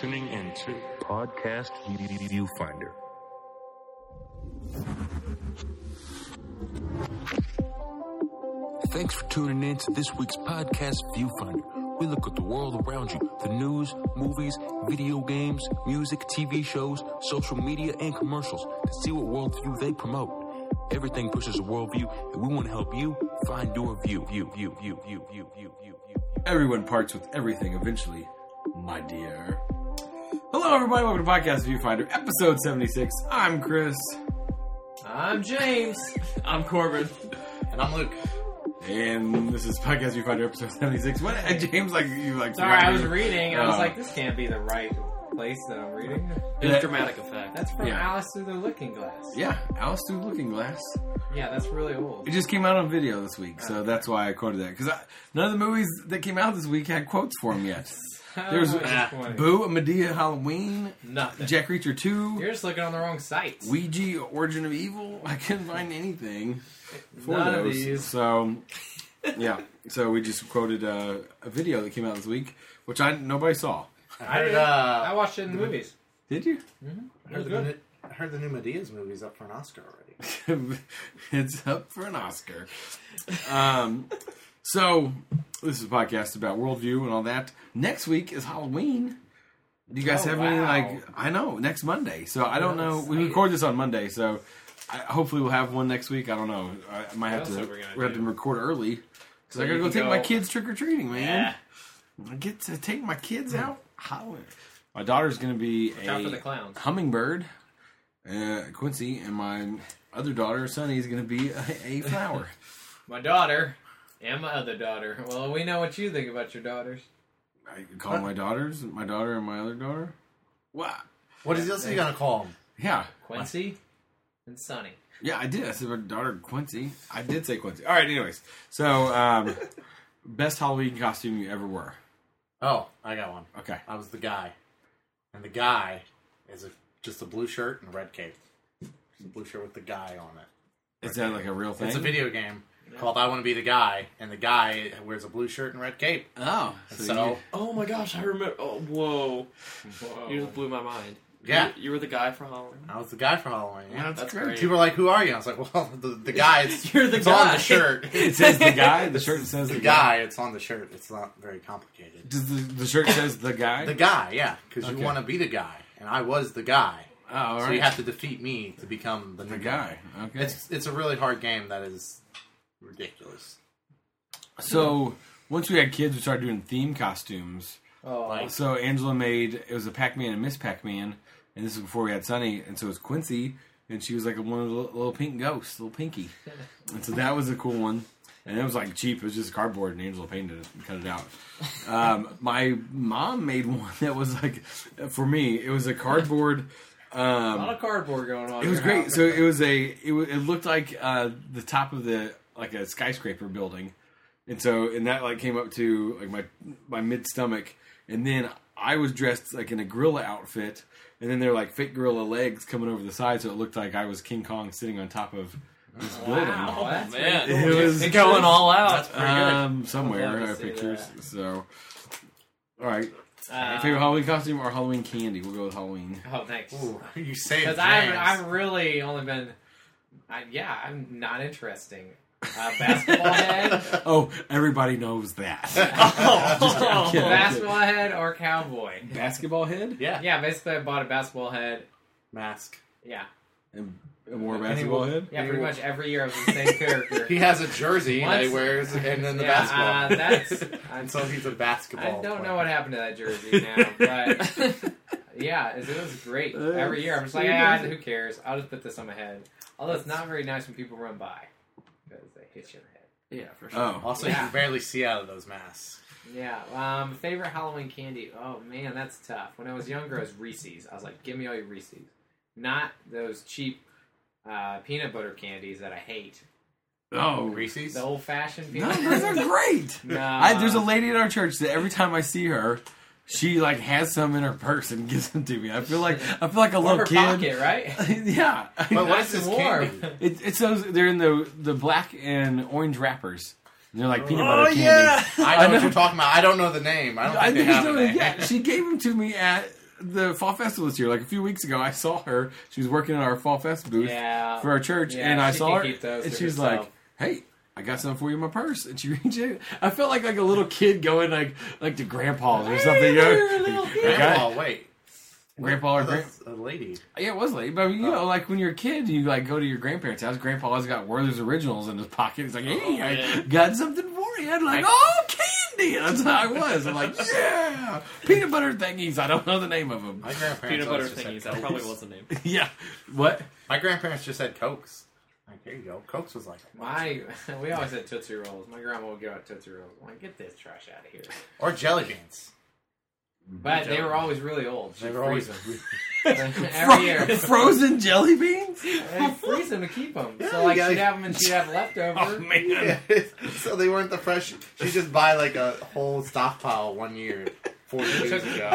tuning into Podcast Viewfinder. Thanks for tuning in to this week's Podcast Viewfinder. We look at the world around you, the news, movies, video games, music, TV shows, social media, and commercials to see what worldview they promote. Everything pushes a worldview, and we want to help you find your view. Everyone parts with everything eventually, my dear. Hello, everybody. Welcome to Podcast Viewfinder, episode 76. I'm Chris. I'm James. I'm Corbin. And I'm Luke. And this is Podcast Viewfinder, episode 76. What, James, Sorry, I was reading. I was like, this can't be the right place that I'm reading. It's dramatic effect. That's from Alice Through the Looking Glass. Yeah, Alice Through the Looking Glass. Yeah, that's really old. It just came out on video this week, so that's why I quoted that. Because none of the movies that came out this week had quotes for them yet. There's Boo, Medea, Halloween, nothing. Jack Reacher 2. You're just looking on the wrong sites. Ouija, Origin of Evil. I couldn't find anything for None those. of these. So, yeah. So we just quoted a video that came out this week, which nobody saw. I watched it in the movies. Did you? Mm-hmm. I heard the new Medea's movie's up for an Oscar already. It's up for an Oscar. So, this is a podcast about worldview and all that. Next week is Halloween. Do you guys have any, I know, next Monday. So, I don't know. We record this on Monday, so hopefully we'll have one next week. I don't know. I might have to record early. Because I got to go take my kids trick-or-treating, man. Yeah. I get to take my kids out. Halloween. My daughter's going to be a hummingbird, Quincy, and my other daughter, Sunny, is going to be a flower. My daughter and my other daughter. Well, we know what you think about your daughters. I call my daughters, my daughter and my other daughter. What? What is he going to call them? Yeah. Quincy and Sunny. Yeah, I did. I said my daughter, Quincy. I did say Quincy. All right, anyways. So, best Halloween costume you ever wore? Oh, I got one. Okay. I was the guy. And the guy is just a blue shirt and a red cape. Just a blue shirt with the guy on it. Is that like a real thing? It's a video game called I Want to Be the Guy, and the guy wears a blue shirt and red cape. Oh. Oh my gosh, I remember. Oh, whoa. You just blew my mind. Yeah. You were the guy for Halloween? I was the guy for Halloween. Yeah, that's great. People were like, who are you? I was like, well, the guy. You're the it's guy. on the shirt. It says the guy? The shirt says the guy. It's on the shirt. It's not very complicated. Does the shirt says the guy? The guy, yeah. Because you want to be the guy. And I was the guy. Oh, all right. So you have to defeat me to become the new guy. Okay. It's a really hard game that is ridiculous. So, once we had kids, we started doing theme costumes. Oh. So, Angela it was a Pac-Man and Miss Pac-Man. And this was before we had Sunny. And so it was Quincy. And she was like one of the little pink ghosts, little Pinky. And so that was a cool one. And it was like cheap. It was just cardboard and Angela painted it and cut it out. My mom made one that was like, for me, it was a cardboard. A lot of cardboard going on. It was great. So it was it looked like the top of a skyscraper building. And that like came up to like my mid stomach. And then I was dressed like in a gorilla outfit. And then there were like fake gorilla legs coming over the side, so it looked like I was King Kong sitting on top of this building. Oh, that's man. cool. It was going all out. That's pretty good. Somewhere I have pictures. So, all right. Favorite Halloween costume or Halloween candy? We'll go with Halloween. Oh, thanks. Ooh, you say it. Because I've really only been... I'm not interesting. Basketball head. Oh, everybody knows that. Basketball head or cowboy? Basketball head? Yeah. Yeah, basically I bought a basketball head. Mask. Yeah. And more basketball head? Yeah, pretty much every year I was the same character. He has a jersey that he wears, and then the basketball. And so he's a basketball I don't player. know what happened to that jersey now, but yeah, it was great. Every year I'm just like, who cares? I'll just put this on my head. Although it's not very nice when people run by. Because they hit you in the head. Yeah, for sure. Oh. Also, you can barely see out of those masks. Yeah. Favorite Halloween candy? Oh, man, that's tough. When I was younger, it was Reese's. I was like, give me all your Reese's. Not those cheap peanut butter candies that I hate. Oh. Reese's? The old-fashioned No, peanut those butter. are great. No. There's a lady in our church that every time I see her, she like has some in her purse and gives them to me. I feel like a little her kid. Pocket, right? Yeah. But what's this warm. candy? It's those. They're in the black and orange wrappers. And they're like peanut butter candy. Yeah. I know what you're talking about. I don't know the name. I don't think they have a name. Yeah, she gave them to me at the fall festival this year. Like a few weeks ago, I saw her. She was working at our fall fest booth for our church, and I saw her, and she's like, "Hey, I got something for you in my purse." And she reached in. I felt like a little kid going like to grandpa's or something. Grandpa, wait. Grandpa or a lady. Yeah, it was lady. But you know, like when you're a kid, you like go to your grandparents' house. Grandpa always got Werther's Originals in his pocket. He's like, "Hey, I got something for you." I'm like, "Oh, candy!" That's how I was. I'm like, "Yeah, peanut butter thingies." I don't know the name of them. My grandparents Peanut butter just thingies. said That probably Cokes. was the name. Yeah. What? My grandparents just said Cokes. Like, there you go. Cokes was like We always had Tootsie Rolls. My grandma would give out Tootsie Rolls. I'm like, get this trash out of here. or jelly beans. But they were always really old. They were always Every year. Frozen jelly beans? They freeze them to keep them. Yeah, So like yeah. she'd have them and she'd have leftover. Oh, man. Yeah, so they weren't the fresh. She just buy like a whole stockpile 1 year, 4 years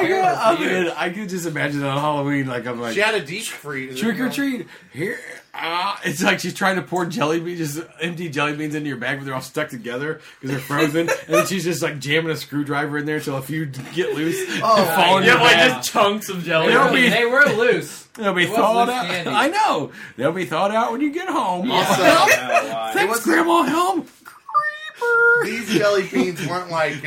ago. I could just imagine on Halloween, like, I'm like, She had a deep freeze. trick or treat. Here, it's like she's trying to pour jelly beans, just empty jelly beans into your bag, but they're all stuck together because they're frozen. And then she's just like jamming a screwdriver in there until a few get loose. Oh, fall in Yeah, your like bag. just chunks of jelly. They'll be- They were loose. They'll be It was thawed loose out. candy. I know. They'll be thawed out when you get home. Also- Thanks, Grandma Helm. Creeper. These jelly beans weren't like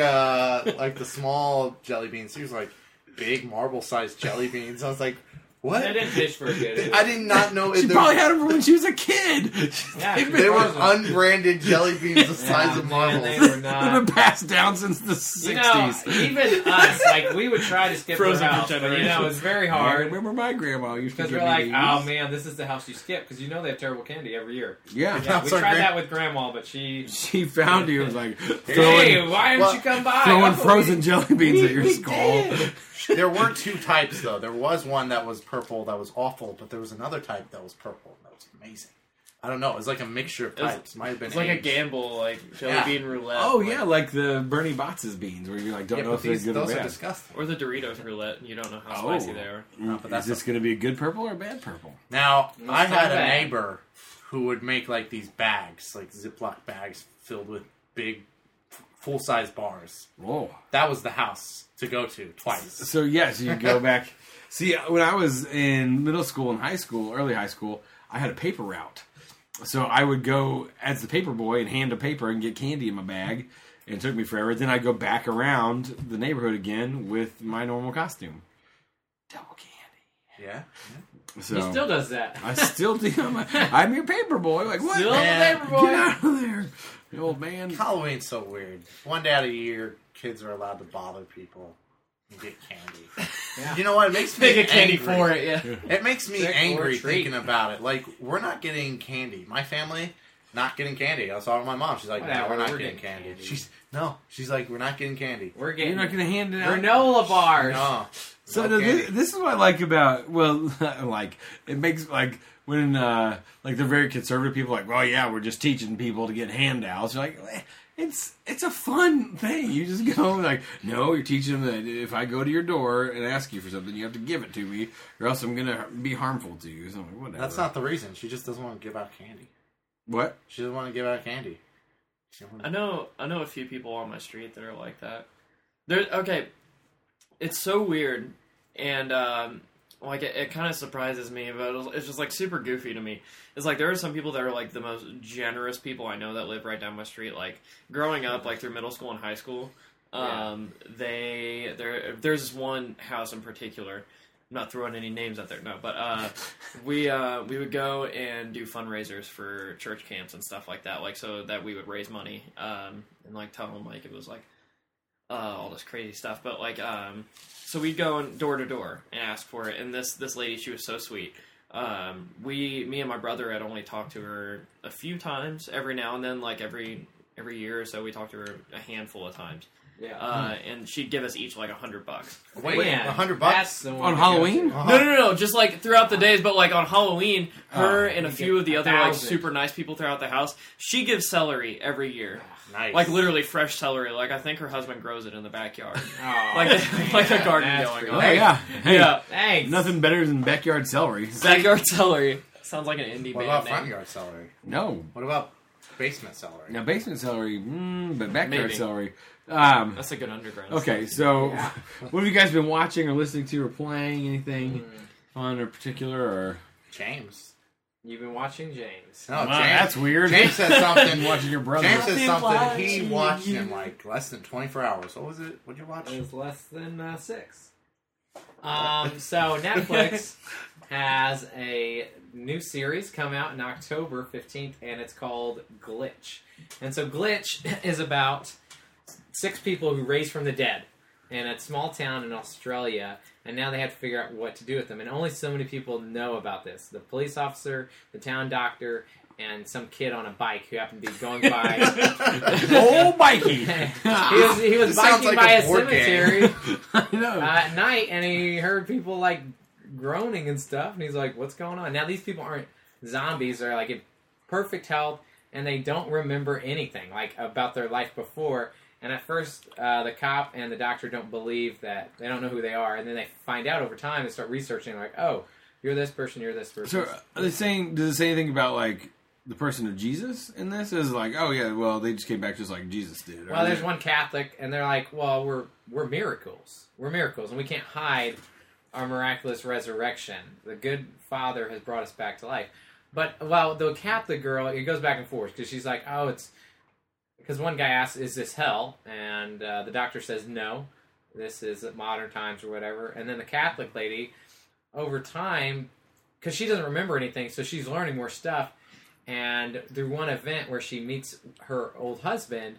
the small jelly beans. These were like big marble-sized jelly beans. I was like, what? They didn't fish for a kid. I did not know. She probably had them from when she was a kid. Yeah, They've They been, were unbranded jelly beans the size of marbles. They were they've not. been passed down since the 60s. You know, even us, like, we would try to skip Frozen her house, but, you know, it's very I hard. remember my grandma used to Because give we're me like, these. oh man, this is the house you skip, because you know they have terrible candy every year. Yeah. Yeah, we So tried great. that with Grandma, but she... She found you and was like, Hey, why didn't well, you come by? throwing Oh, frozen jelly beans we- at your we skull. did. There were 2 types though. There was one that was purple that was awful, but there was another type that was purple that was amazing. I don't know. It was like a mixture of It was- types. Might have been It's like a aged. gamble, like jelly Yeah. bean roulette. Oh, yeah, like the Bernie Botz's beans, where you like don't Yeah, know but if they're these, good or those are bad. disgusting. Or the Doritos roulette, and you don't know how Oh. spicy they are. No, but that's Is this going to be a good purple or a bad purple? Now, Must I had not a bad. neighbor who would make like these bags, like Ziploc bags filled with big, full-size bars. Whoa. That was the house to go to twice. So, yes, you go back. See, when I was in middle school and high school, early high school, I had a paper route. So I would go as the paper boy and hand a paper and get candy in my bag. And it took me forever. Then I'd go back around the neighborhood again with my normal costume. Double candy. Yeah. So He still does that. I still do. I'm your paper boy. Like, what? Still Man, the paper boy. Get out of there. The old man. Halloween's so weird. One day out of the year, kids are allowed to bother people and get candy. Yeah. You know what? It makes me They get candy angry. for it, yeah. It makes me Trick or angry treat. thinking about it. Like, we're not getting candy. My family, not getting candy. I was talking to my mom. She's like, Whatever, no, we're not we're getting getting candy. candy. She's like, we're not getting candy. We're You're getting not going to hand it out. granola bars. No. So no candy. this is what I like about like it makes like when like the very conservative people are like, well, yeah, we're just teaching people to get handouts. You're like, it's a fun thing. You just go like, no, you're teaching them that if I go to your door and ask you for something, you have to give it to me, or else I'm gonna be harmful to you. So I'm like, whatever. That's not the reason. She just doesn't want to give out candy. what. She doesn't want to give out candy. She doesn't I wanna- know a few people on my street that are like that. Okay, it's so weird, and like it kind of surprises me, but it's just like super goofy to me. It's like there are some people that are like the most generous people I know that live right down my street. Like growing up, like through middle school and high school, there's this one house in particular. I'm not throwing any names out there, no, but we would go and do fundraisers for church camps and stuff like that, like so that we would raise money and like tell them like it was like all this crazy stuff, but like so we'd go door to door and ask for it, and this lady, she was so sweet. Me and my brother had only talked to her a few times. Every now and then, like every year or so, we talked to her a handful of times. Yeah. And she'd give us each like $100. Wait, Yeah, $100? that's the one On to Halloween? go to. No, just like throughout the days, but like on Halloween, her and a You few get of the other like 1,000. super nice people throughout the house, she gives celery every year. Nice. Like literally fresh celery. Like I think her husband grows it in the backyard. Oh, Like a garden that's going pretty Oh on. nice. yeah. Hey, Yeah. Thanks. nothing better than backyard celery. Backyard celery. Sounds like an indie What band about name. front yard celery? No. What about Basement celery. Now, basement celery, but backyard Maybe. celery. That's a good underground. Okay, so what have you guys been watching or listening to or playing? Anything fun or particular? Or James. You've been watching James. No, Wow, James. that's weird. James said something. Watching your brother. James said I've been something. He watching watched you. in like less than 24 hours. What was it? What'd you watch? It was less than 6. So Netflix has a new series come out in October 15th, and it's called Glitch. And so Glitch is about 6 people who raised from the dead in a small town in Australia, and now they have to figure out what to do with them. And only so many people know about this. The police officer, the town doctor, and some kid on a bike who happened to be going by. Oh, Mikey! he was This sounds biking like by a a board cemetery I know. at night, and he heard people like groaning and stuff, and he's like, "What's going on?" Now these people aren't zombies; they're like in perfect health, and they don't remember anything like about their life before. And at first, the cop and the doctor don't believe that; they don't know who they are, and then they find out over time and start researching. Like, "Oh, you're this person. You're this person." So, are they saying? Does it say anything about like the person of Jesus in this? Is it like, oh yeah, well they just came back just like Jesus did. Well, there's one Catholic, and they're like, "Well, we're miracles. We're miracles, and we can't hide our miraculous resurrection. The good Father has brought us back to life." But the Catholic girl, it goes back and forth because she's like, "Oh, it's." Because one guy asks, "Is this hell?" And the doctor says, "No, this is modern times or whatever." And then the Catholic lady, over time, because she doesn't remember anything, so she's learning more stuff. And through one event where she meets her old husband,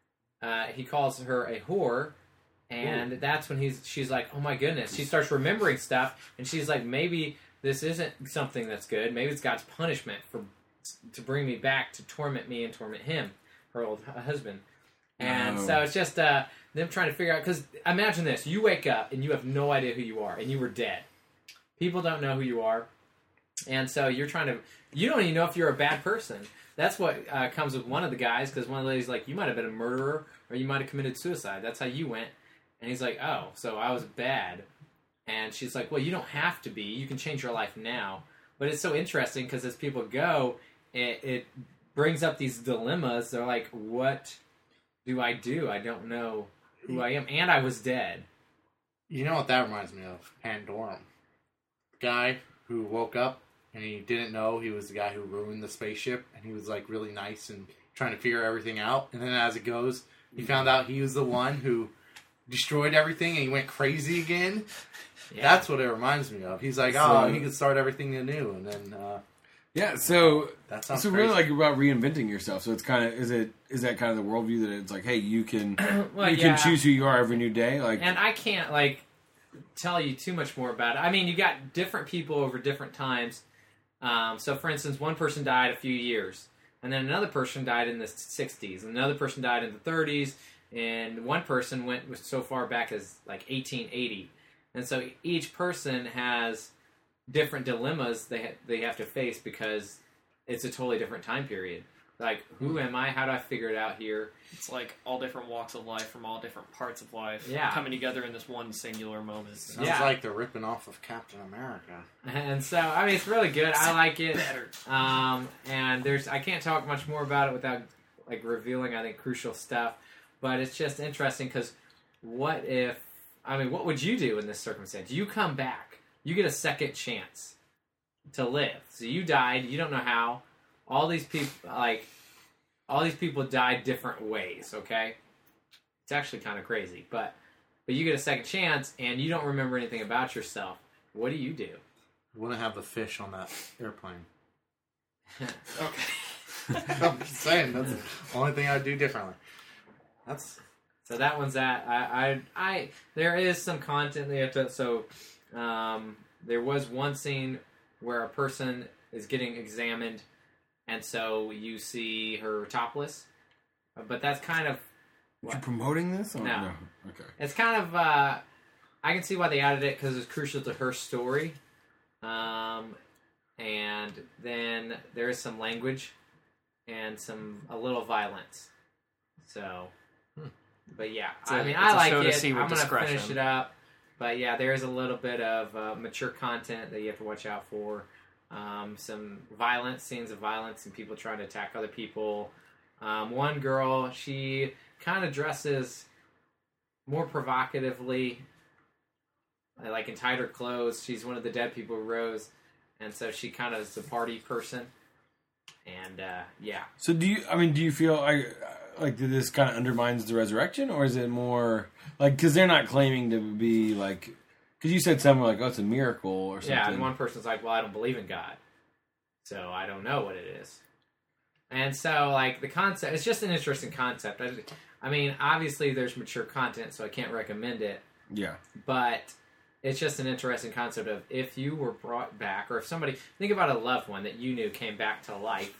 he calls her a whore, and that's when she's like, "Oh my goodness!" She starts remembering stuff, and she's like, "Maybe this isn't something that's good. Maybe it's God's punishment to bring me back to torment me and torment him." Her old husband. And No. so it's just them trying to figure out, because imagine this, you wake up and you have no idea who you are, and you were dead. People don't know who you are, and so you don't even know if you're a bad person. That's what comes with one of the guys, because one of the ladies like, "You might have been a murderer, or you might have committed suicide. That's how you went." And he's like, "Oh, so I was bad." And she's like, "Well, you don't have to be. You can change your life now." But it's so interesting, because as people go, it brings up these dilemmas. They're like, what do? I don't know who I am. And I was dead. You know what that reminds me of? Pandorum. Guy who woke up and he didn't know he was the guy who ruined the spaceship, and he was like really nice and trying to figure everything out. And then as it goes, he found out he was the one who destroyed everything, and he went crazy again. Yeah. That's what it reminds me of. He's like, So- he could start everything anew, and then Yeah, so that sounds so crazy. really like about reinventing yourself. So it's kind of is that kind of the worldview that it's like, hey, you can Well, you yeah. can choose who you are every new day. Like, And I can't, tell you too much more about it. I mean, you got different people over different times. So, for instance, one person died a few years, and then another person died in the 60s, and another person died in the 30s, and one person went so far back as, 1880. And so each person has different dilemmas they have to face because it's a totally different time period. Like, who am I? How do I figure it out here? It's like all different walks of life from all different parts of life Yeah. coming together in this one singular moment. Sounds Yeah. like they're ripping off of Captain America. And so, I mean, it's really good. I like it. Better. And I can't talk much more about it without revealing, I think, crucial stuff. But it's just interesting because what would you do in this circumstance? You come back. You get a second chance to live. So you died. You don't know how. All these people died different ways. Okay, it's actually kind of crazy. But you get a second chance, and you don't remember anything about yourself. What do you do? Wouldn't have the fish on that airplane. Okay. I'm just saying, that's the only thing I'd do differently. So that one's that. I there is some content they have to. So there was one scene where a person is getting examined, and so you see her topless. But that's kind of you promoting this? Or No. Okay. it's kind of I can see why they added it because it's crucial to her story. And then there is some language and a little violence. So. But yeah, It's a I like show to it. see with I'm gonna discretion. finish it up. But yeah, there is a little bit of mature content that you have to watch out for. Some violence, scenes of violence, and people trying to attack other people. One girl, she kind of dresses more provocatively, like in tighter clothes. She's one of the dead people who rose, and so she kind of is a party person. And yeah. So do you feel like that this kind of undermines the resurrection, or is it more like because they're not claiming to be like because you said something like, oh, it's a miracle or something. Yeah, and one person's like, well, I don't believe in God, so I don't know what it is. And so, like, the concept, it's just an interesting concept. I mean, obviously there's mature content, so I can't recommend it. Yeah. But it's just an interesting concept of if you were brought back, or if somebody, think about a loved one that you knew came back to life,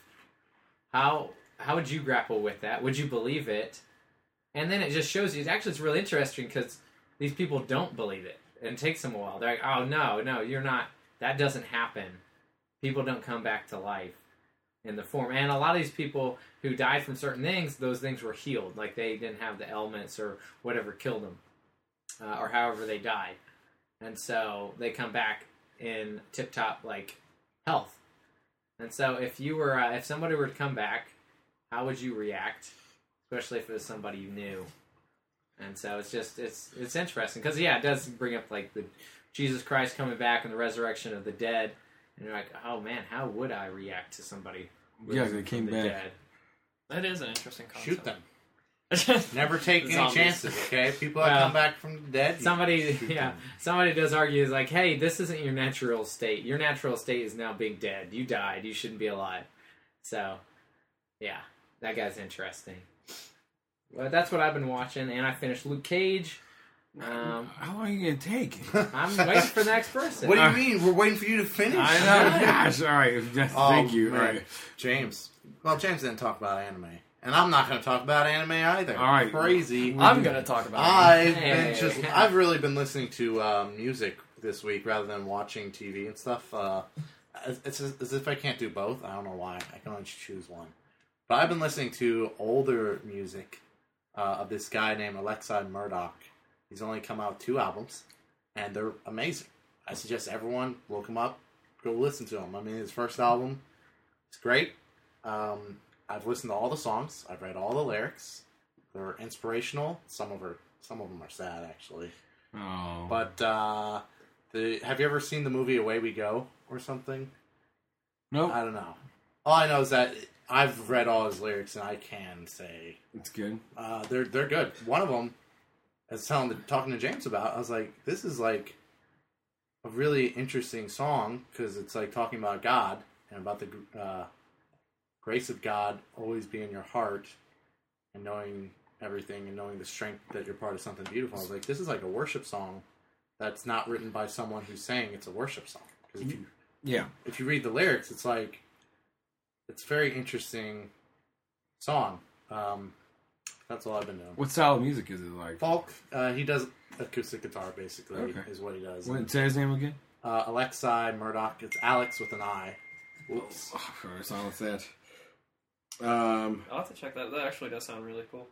how would you grapple with that? Would you believe it? And then it just shows you, it's really interesting because these people don't believe it. And it takes them a while. They're like, oh, no, you're not, that doesn't happen. People don't come back to life in the form. And a lot of these people who died from certain things, those things were healed. Like they didn't have the elements or whatever killed them. Or however they died. And so they come back in tip-top, like, health. And so if you were, if somebody were to come back, how would you react? Especially if it was somebody you knew. And so it's just, it's interesting. Because, yeah, it does bring up, like, the Jesus Christ coming back and the resurrection of the dead. And you're like, oh, man, how would I react to somebody they came back. dead? That is an interesting concept. Shoot them. Never take any Zombies. chances, okay? People that come back from the dead. Somebody does argue is like, hey, this isn't your natural state. Your natural state is now being dead. You died. You shouldn't be alive. So, yeah, that guy's interesting. Well, that's what I've been watching, and I finished Luke Cage. How long are you gonna take? I'm waiting for the next person. What do you mean? We're waiting for you to finish. I know. Gosh, all right. Thank you. Man. All right. James. Well, James didn't talk about anime. And I'm not going to talk about anime either. All right. Crazy. I'm going to talk about it. I've really been listening to music this week rather than watching TV and stuff. It's as if I can't do both. I don't know why. I can only choose one. But I've been listening to older music of this guy named Alexei Murdoch. He's only come out 2 albums, and they're amazing. I suggest everyone look him up, go listen to him. I mean, his first album is great. I've listened to all the songs. I've read all the lyrics. They're inspirational. Some of them are sad, actually. Oh. But have you ever seen the movie Away We Go or something? Nope. I don't know. All I know is that I've read all his lyrics, and I can say It's good. they're good. One of them, I was talking to James about. I was like, this is like a really interesting song because it's like talking about God and about the grace of God always be in your heart and knowing everything and knowing the strength that you're part of something beautiful. I was like, this is like a worship song that's not written by someone who's saying it's a worship song. Because if you read the lyrics, it's like, it's a very interesting song. That's all I've been doing. What style of music is it like? Folk, he does acoustic guitar, basically, is what he does. Say his name again? Alexei Murdoch. It's Alex with an I. Whoops. Oh, silence that. I'll have to check that. That actually does sound really cool.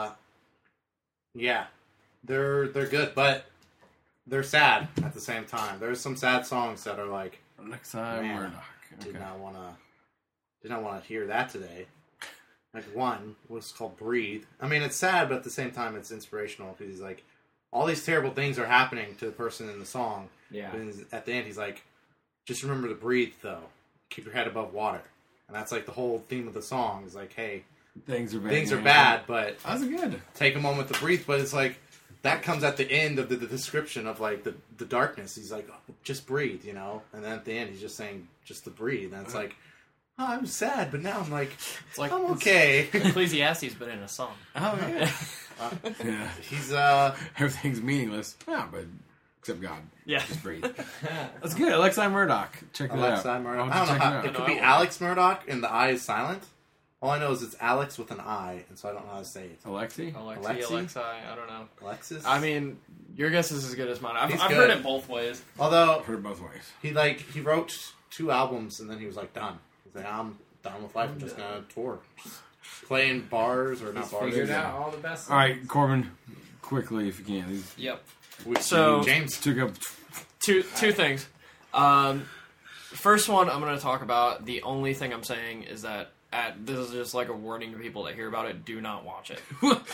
Yeah, they're good, but they're sad at the same time. There's some sad songs that are like, Alexei man, Murdoch. Okay. did not want to hear that today. Like one was called "Breathe." I mean, it's sad, but at the same time, it's inspirational because he's like, all these terrible things are happening to the person in the song. Yeah. But at the end, he's like, just remember to breathe, though. Keep your head above water. And that's like the whole theme of the song is like, hey, things are bad, but that's good. Take a moment to breathe. But it's like that comes at the end of the description of like the darkness. He's like, oh, just breathe, you know. And then at the end, he's just saying just to breathe. And it's like, oh, I'm sad, but now I'm like, I'm okay. Ecclesiastes, but in a song. Oh yeah. Yeah. He's everything's meaningless. Yeah, but except God. Yeah. Just breathe. That's good. Alexei Murdoch. Check that out. Alexei Murdoch. I don't know how. It could be Alex Murdoch and the I is silent. All I know is it's Alex with an I, and so I don't know how to say it. Alexi? Alexei, I don't know. Alexis? I mean, your guess is as good as mine. I've He's heard good. it both ways. Although I've heard it both ways. he wrote 2 albums and then he was like done. He's like, I'm done with life. I'm just gonna tour, play in bars or not bars. Figured out all the best. All right, Corbin, quickly if you can. Yep. Which So- James Took up. Two things. first one I'm going to talk about. The only thing I'm saying is that this is just like a warning to people that hear about it. Do not watch it.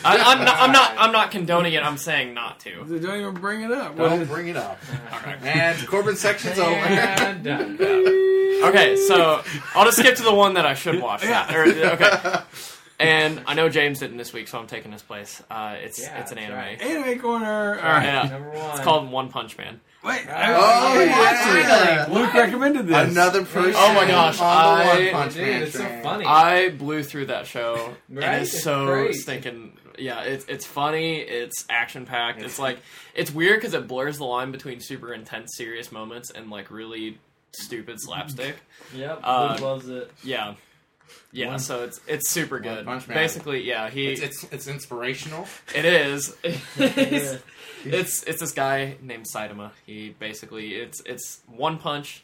I'm not condoning it. I'm saying not to. Don't even bring it up. Don't bring it up. All right. And Corbin's section's over. And done. Okay, so I'll just skip to the one that I should watch. Yeah. Okay. And I know James didn't this week, so I'm taking his place. It's an anime. right. Anime corner. All right. Yeah. Number one. It's called One Punch Man. Wait. Oh, I yeah. watched it. Luke recommended this. Another person. Oh my gosh, on the I- One Punch Dude, Man it's so train. funny. I blew through that show, Right? and it's It's so great. stinking. Yeah, it's funny. It's action packed. It's like it's weird because it blurs the line between super intense, serious moments and like really stupid slapstick. Yep, Uh, Luke loves it. Yeah. So it's super One good. Punch Man. Basically, yeah, It's inspirational. it is. Yeah. It's this guy named Saitama. He basically it's one punch.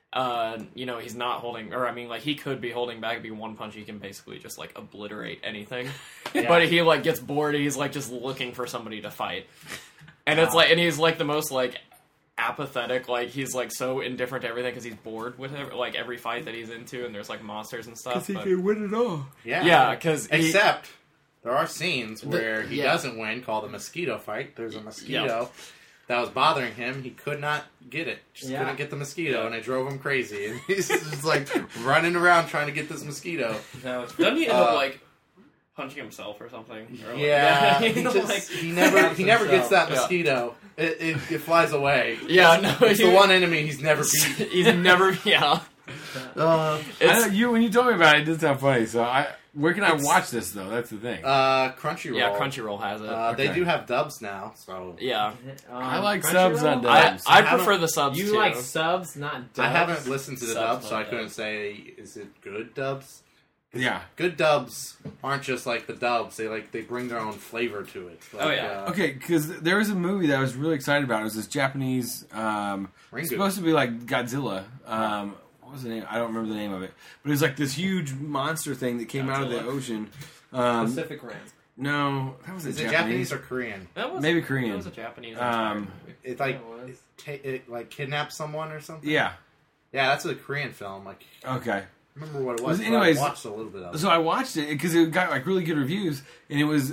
He's not holding, or I mean, like he could be holding back. It'd be one punch. He can basically just like obliterate anything. But he like gets bored. He's like just looking for somebody to fight, and it's like, and he's like the most like apathetic. Like he's like so indifferent to everything because he's bored with like every fight that he's into, and there's like monsters and stuff. He But, can win it all. yeah, because Except there are scenes where he yeah. doesn't win, called the mosquito fight. There's a mosquito that was bothering him. He could not get it. Just Yeah. couldn't get the mosquito, and it drove him crazy. And he's just like running around trying to get this mosquito. doesn't he end up like punching himself or something? Or, like, Yeah, you he know, just like- he never gets that Yeah. mosquito. It flies away. Yeah, no, It's the one enemy he's never beat. He's never, yeah. I It's, know, when you told me about it, it did sound funny. So where can I watch this though? That's the thing. Crunchyroll. yeah, Crunchyroll has it. They Okay. do have dubs now, so Yeah, I like subs on Crunchyroll? dubs. I haven't- prefer the subs You too. like subs, not dubs? I haven't listened to the Subs, dubs, so not I couldn't dubs. say is it good dubs. Yeah. Good dubs aren't just like the dubs; they bring their own flavor to it. Like, Oh, yeah. Okay, because there was a movie that I was really excited about. It was this Japanese. Ringu. It's supposed to be like Godzilla. What was the name? I don't remember the name of it. But it was like this huge monster thing that came out of the Godzilla. ocean. Pacific Rim. No, that was Is it Japanese or Korean? That was, Maybe Korean. That was a Japanese Um, movie. It like Yeah, it was. it like kidnaps someone or something. Yeah. Yeah, that's a Korean film. Like, Okay. I remember what it was. Was- but anyways, I watched a little bit of it. So I watched it because it got like really good reviews, and it was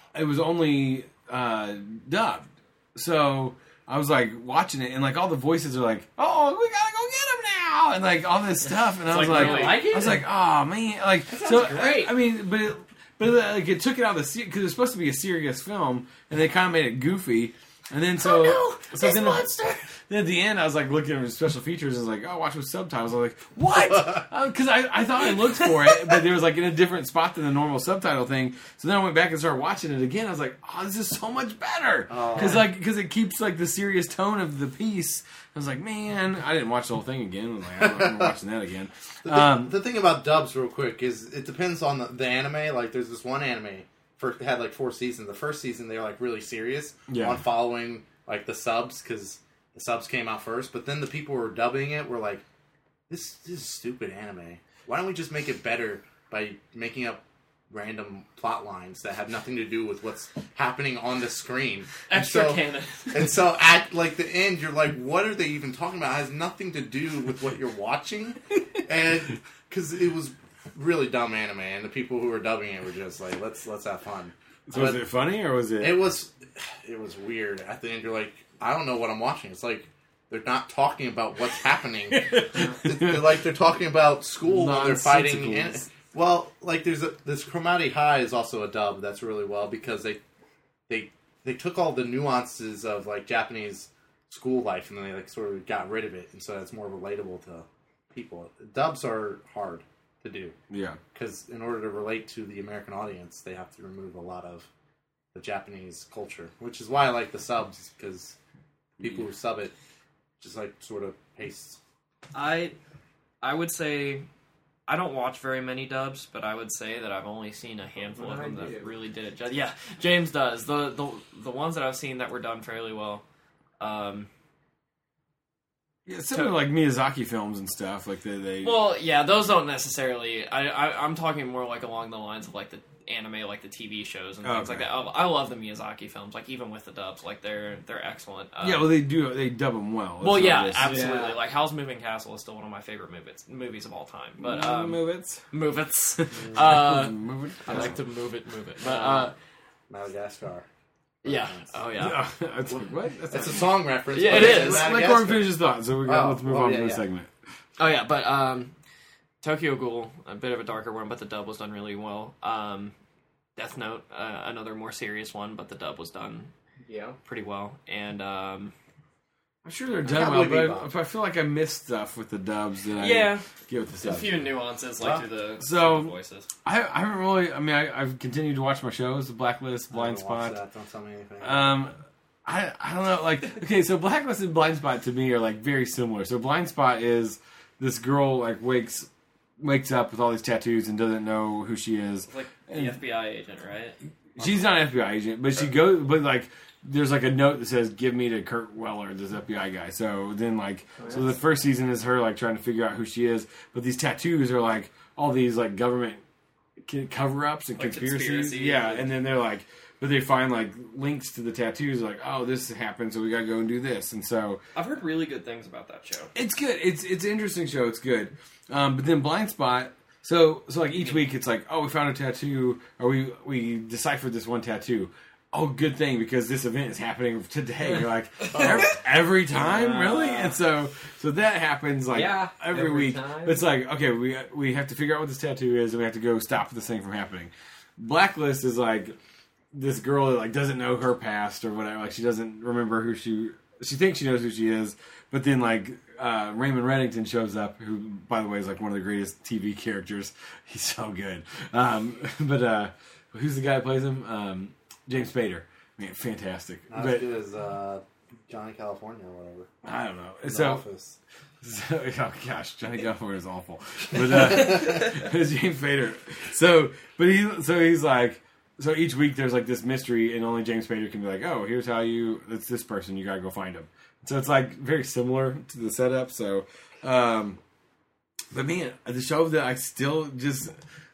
only dubbed. So I was like watching it, and like all the voices are like, "Oh, we gotta go get him now," and like all this stuff, and I was like, like, really? Like it? I was like, "Oh man!" Like sounds great. I mean, but like it took it out of the because it's supposed to be a serious film, and they kind of made it goofy. And then so, then at the end, I was like looking at special features. I was like, "Oh, watch with subtitles." I was like, "What?" Because I thought I looked for it, but there was like in a different spot than the normal subtitle thing. So then I went back and started watching it again. I was like, "Oh, this is so much better!" Because it keeps like the serious tone of the piece. I was like, "Man, I didn't watch the whole thing again." I was like, I'm watching that again. The thing about dubs, real quick, is it depends on the anime. Like, there's this one anime. It had like 4 seasons. The first season, they were like really serious on following like the subs because the subs came out first. But then the people who were dubbing it were like, "This is stupid anime. Why don't we just make it better by making up random plot lines that have nothing to do with what's happening on the screen?" Extra canon. And so at like the end, you're like, "What are they even talking about? It has nothing to do with what you're watching," and because it was really dumb anime, and the people who were dubbing it were just like, let's have fun. So was it funny or was it? It was weird. At the end, you're like, I don't know what I'm watching. It's like they're not talking about what's happening. they're talking about school when they're fighting. Nonsensicals. Well, like this Chromatic High is also a dub that's really well because they took all the nuances of like Japanese school life and then they like sort of got rid of it, and so it's more relatable to people. Dubs are hard to do. Yeah. Because in order to relate to the American audience, they have to remove a lot of the Japanese culture, which is why I like the subs, because people who sub it just like sort of pastes. I would say I don't watch very many dubs, but I would say that I've only seen a handful of them that really did it. Yeah, James does. The ones that I've seen that were done fairly well. Yeah, similar to like Miyazaki films and stuff. Like they Well, yeah, those don't necessarily. I'm talking more like along the lines of like the anime, like the TV shows and things like that. I love the Miyazaki films, like even with the dubs, like they're excellent. yeah, well, they dub them well. Well, That's yeah, what it is. absolutely. Yeah. Like Howl's Moving Castle is still one of my favorite movies of all time. But Move it. move it. Move it. I like to move it. But Madagascar. yeah. Oh yeah. That's like, what? That's a song reference. Yeah, but it it's is. Let Madagascar. Corbin finish his thought. So let's move on to the yeah. segment. Oh yeah, but Tokyo Ghoul, a bit of a darker one, but the dub was done really well. Death Note, another more serious one, but the dub was done Yeah. pretty well. And I'm sure they're done Cowboy well, Bebop. but I feel like I missed stuff with the dubs that yeah, I get with the a stuff. few nuances like through the voices. I haven't really. I mean, I've continued to watch my shows: The Blacklist, Blind I haven't watched Spot. that. Don't tell me anything. I don't know. Like, okay, so Blacklist and Blind Spot to me are like very similar. So Blind Spot is this girl like wakes up with all these tattoos and doesn't know who she is. It's like the FBI agent, right? She's not an FBI agent, but she goes. But like, there's like a note that says, "Give me to Kurt Weller, this FBI guy." So then, like, so the first season is her like trying to figure out who she is. But these tattoos are like all these like government cover-ups and Like conspiracies. conspiracy. Yeah, and then they're like, but they find like links to the tattoos. Like, oh, this happened, so we gotta go and do this. And so I've heard really good things about that show. it's good. It's an interesting show. It's good. But then Blind Spot. So like each week it's like, oh, we found a tattoo, or we deciphered this one tattoo. Oh, good thing, because this event is happening today. You're like, every time, really? And so that happens like Yeah, every every week. time. It's like, okay, we have to figure out what this tattoo is, and we have to go stop this thing from happening. Blacklist is like this girl that like doesn't know her past or whatever. Like she doesn't remember who she thinks she knows who she is, but then like Raymond Reddington shows up, who by the way is like one of the greatest TV characters. He's so good. But who's the guy who plays him? James Spader. Man, fantastic. Not But as good as Johnny California or whatever. I don't know. The So, Office. oh gosh, Johnny California is awful. But it's James Spader. He's like, so each week there's like this mystery, and only James Spader can be like, oh, here's how it's this person, you gotta go find him. So it's like very similar to the setup. So, but man, the show that I still just.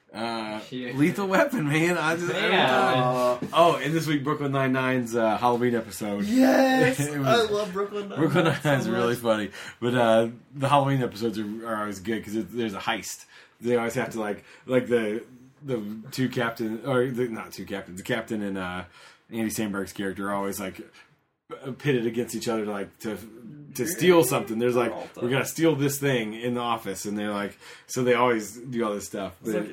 Lethal Weapon, man. I just every time. Oh, and this week Brooklyn Nine-Nine's Halloween episode. Yes, It was- I love Brooklyn Nine-Nine. Brooklyn Nine-Nine's so really much. funny, but the Halloween episodes are always good because there's a heist. They always have to like the two captains, or not two captains, the captain and Andy Samberg's character are always like pitted against each other to steal something. There's like, we're gonna steal this thing in the office, and they're like, so they always do all this stuff. But,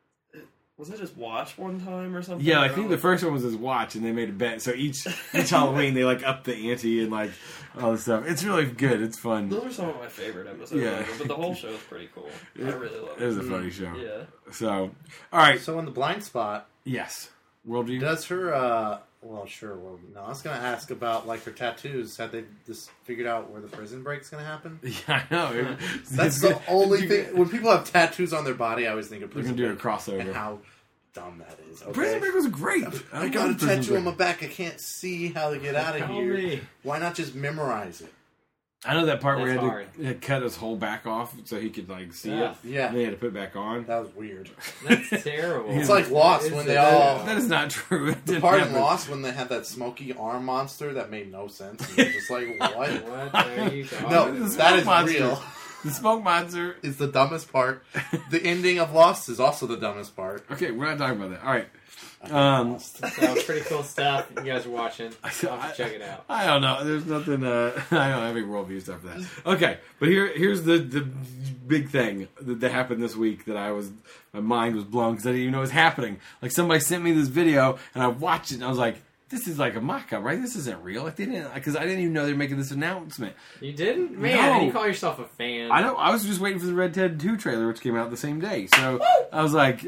Was it just watch one time or something? yeah, I think the first one was his watch, and they made a bet. So each Halloween they like up the ante and like all this stuff. It's really good. It's fun. Those are some of my favorite episodes. Yeah. Ever, but the whole show is pretty cool. I really love It was it. a funny show. Yeah. So, all right, So in the Blind Spot, yes, Worldview. does her? Well, sure. Well, no, I was going to ask about like her tattoos. Have they just figured out where the prison break's going to happen? Yeah, I know. That's the only thing. When people have tattoos on their body, I always think of They're prison gonna do a break crossover. and how dumb that is. Okay? Prison Break was great. I got a love Prison tattoo on Break. my back. I can't see how to get out of Tell here. me. Why not just memorize it? I know that part where That's he hard. had to cut his whole back off so he could like see Yeah. it. Yeah. And then he had to put it back on. That was weird. That's terrible. It's like Lost when they all. That is not true. It The didn't part in happen. Lost when they had that smoky arm monster that made no sense. And you're just like, what? What are you talking No, about? The that smoke is monster. real. The smoke monster. It's the dumbest part. The ending of Lost is also the dumbest part. Okay, we're not talking about that. All right. Lost. That was pretty cool stuff. You guys are watching. I- I'll have to check it out. I don't know. There's nothing. I don't have any worldview stuff for that. Okay, but here's the big thing that happened this week that my mind was blown because I didn't even know it was happening. Like somebody sent me this video and I watched it and I was like, this is like a mock-up, right? This isn't real. Like they didn't, because I didn't even know they were making this announcement. You didn't? Man, No. you call yourself a fan. I know. I was just waiting for the Red Dead 2 trailer, which came out the same day. So I was like,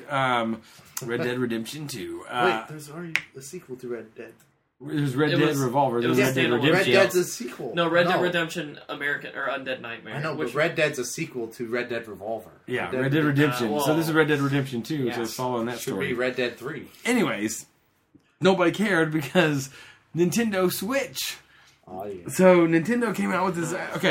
Red Dead Redemption 2. Wait, there's already a sequel to Red Dead. There's Red It Dead was- Revolver. it There's was Red Dead standalone. Redemption. Red Dead's a sequel. No, Red Dead Redemption American or Undead Nightmare. I know, which, but Red Dead's a sequel to Red Dead Revolver. Yeah, Red Dead Redemption. well, So this is Red Dead Redemption 2, yeah. so it's following that should story. be Red Dead 3. Anyways, nobody cared because Nintendo Switch. Oh, yeah. So Nintendo came out with this. Okay,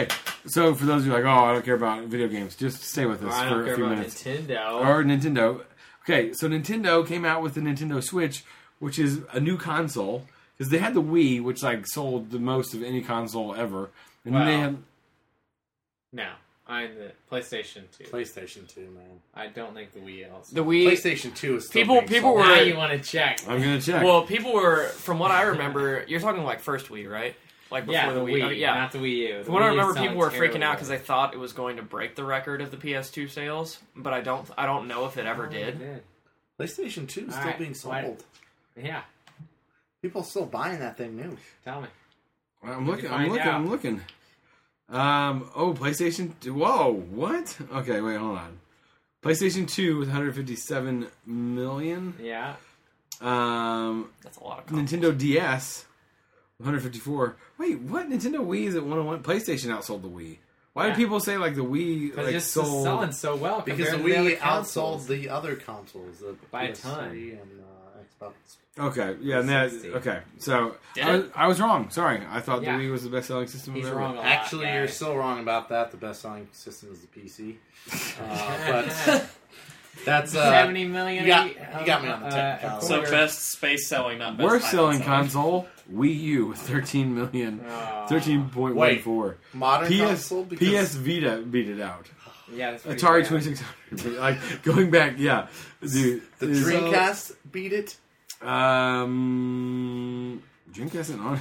So for those of you like, I don't care about video games, just stay with us I for don't a care few about minutes. Nintendo. Or Nintendo. Okay, so Nintendo came out with the Nintendo Switch, which is a new console. Because they had the Wii, which like sold the most of any console ever. And then they Wow. had... No, I'm the PlayStation 2. PlayStation 2, man. I don't think the Wii also. The Wii. PlayStation 2 is still People- being people sold. were- Now you want to check. I'm going to check. Well, people were, from what I remember, you're talking like first Wii, right? Like before Yeah, the Wii, okay, yeah. not the Wii U. The From what I Wii U remember, selling people were freaking out terrible. because they thought it was going to break the record of the PS2 sales, but I don't know if it ever Oh, did. it PlayStation 2 is still Alright, being sold. why- Yeah, People still buying that thing new. tell me. I'm looking. find out. I'm looking. PlayStation. Whoa, what? Okay, wait, hold on. PlayStation 2 with 157 million. Yeah. That's a lot of consoles. Nintendo DS 154. Wait, what? Nintendo Wii is at 101. PlayStation outsold the Wii. Why Yeah. do people say like the Wii Because like it's just sold? selling so well Because the compared to the other Wii consoles. outsold the other consoles, the By a PS3 ton. and Xbox. Okay, yeah, and that. 60. Okay, so Did I was wrong. Sorry, I thought Yeah. the Wii was the best selling system. He's of ever. wrong a lot. Actually, guys. you're still wrong about that. The best selling system is the PC. But that's 70 million. you got me on the technicality. So quarter. best space selling, not best Worst iPhone selling console Wii U with 13 million, Oh. 13.14. modern PS console because PS Vita beat it out. Yeah, that's pretty Atari bad. 2600. Like going back, yeah, dude. the it's- Dreamcast beat it. Dreamcast isn't on.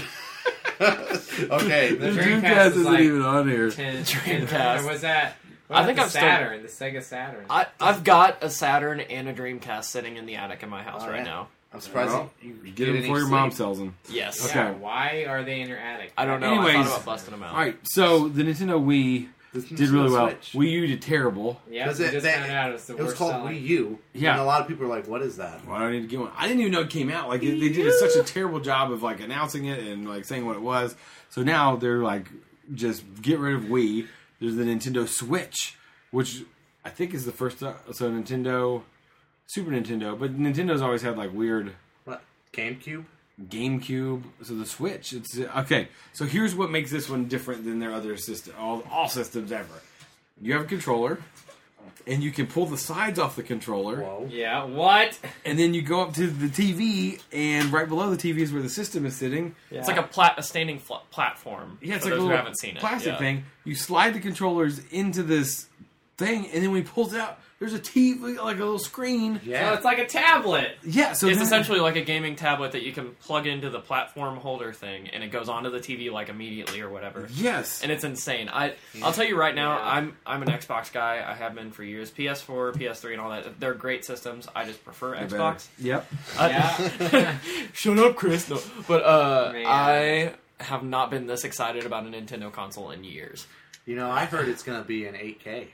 Okay, The Dreamcast Dreamcast was isn't like even on here. Dreamcast. Or was that? I think the I'm still- Saturn, the Sega Saturn. I've got a Saturn and a Dreamcast sitting in the attic in my house Oh, right yeah. now. I'm surprised Well, you Get them before your mom sells them. Yes. Okay. Yeah, why are they in your attic? I don't know. I Anyways. thought about busting them out. All right, so the Nintendo Wii did really well. Switch. Wii U did terrible. Yeah, Because we just found out it's the it was worst called selling. Wii U. Yeah. And a lot of people are like, "What is that?" Why do I need to get one? I didn't even know it came out. Like they did such a terrible job of like announcing it and like saying what it was. So now they're like, just get rid of Wii. There's the Nintendo Switch, which I think is the first. So Nintendo, Super Nintendo, but Nintendo's always had like weird What? GameCube? GameCube. So the Switch. It's okay. So here's what makes this one different than their other system, all systems ever. You have a controller, and you can pull the sides off the controller. Whoa. Yeah, what? And then you go up to the TV, and right below the TV is where the system is sitting. Yeah. It's like a standing platform. Yeah, it's for like a those who little haven't seen it. plastic Yeah. thing. You slide the controllers into this thing, and then when he pulls it out, there's a TV, like a little screen. Yeah. So it's like a tablet. Yeah, so It's then- essentially like a gaming tablet that you can plug into the platform holder thing, and it goes onto the TV like immediately or whatever. Yes. And it's insane. I'll tell you right now, I'm an Xbox guy. I have been for years. PS4, PS3, and all that. They're great systems. I just prefer They're Xbox. Yep. Yeah. Shut up, Chris. No, but Man. I have not been this excited about a Nintendo console in years. You know, I heard it's going to be an 8K.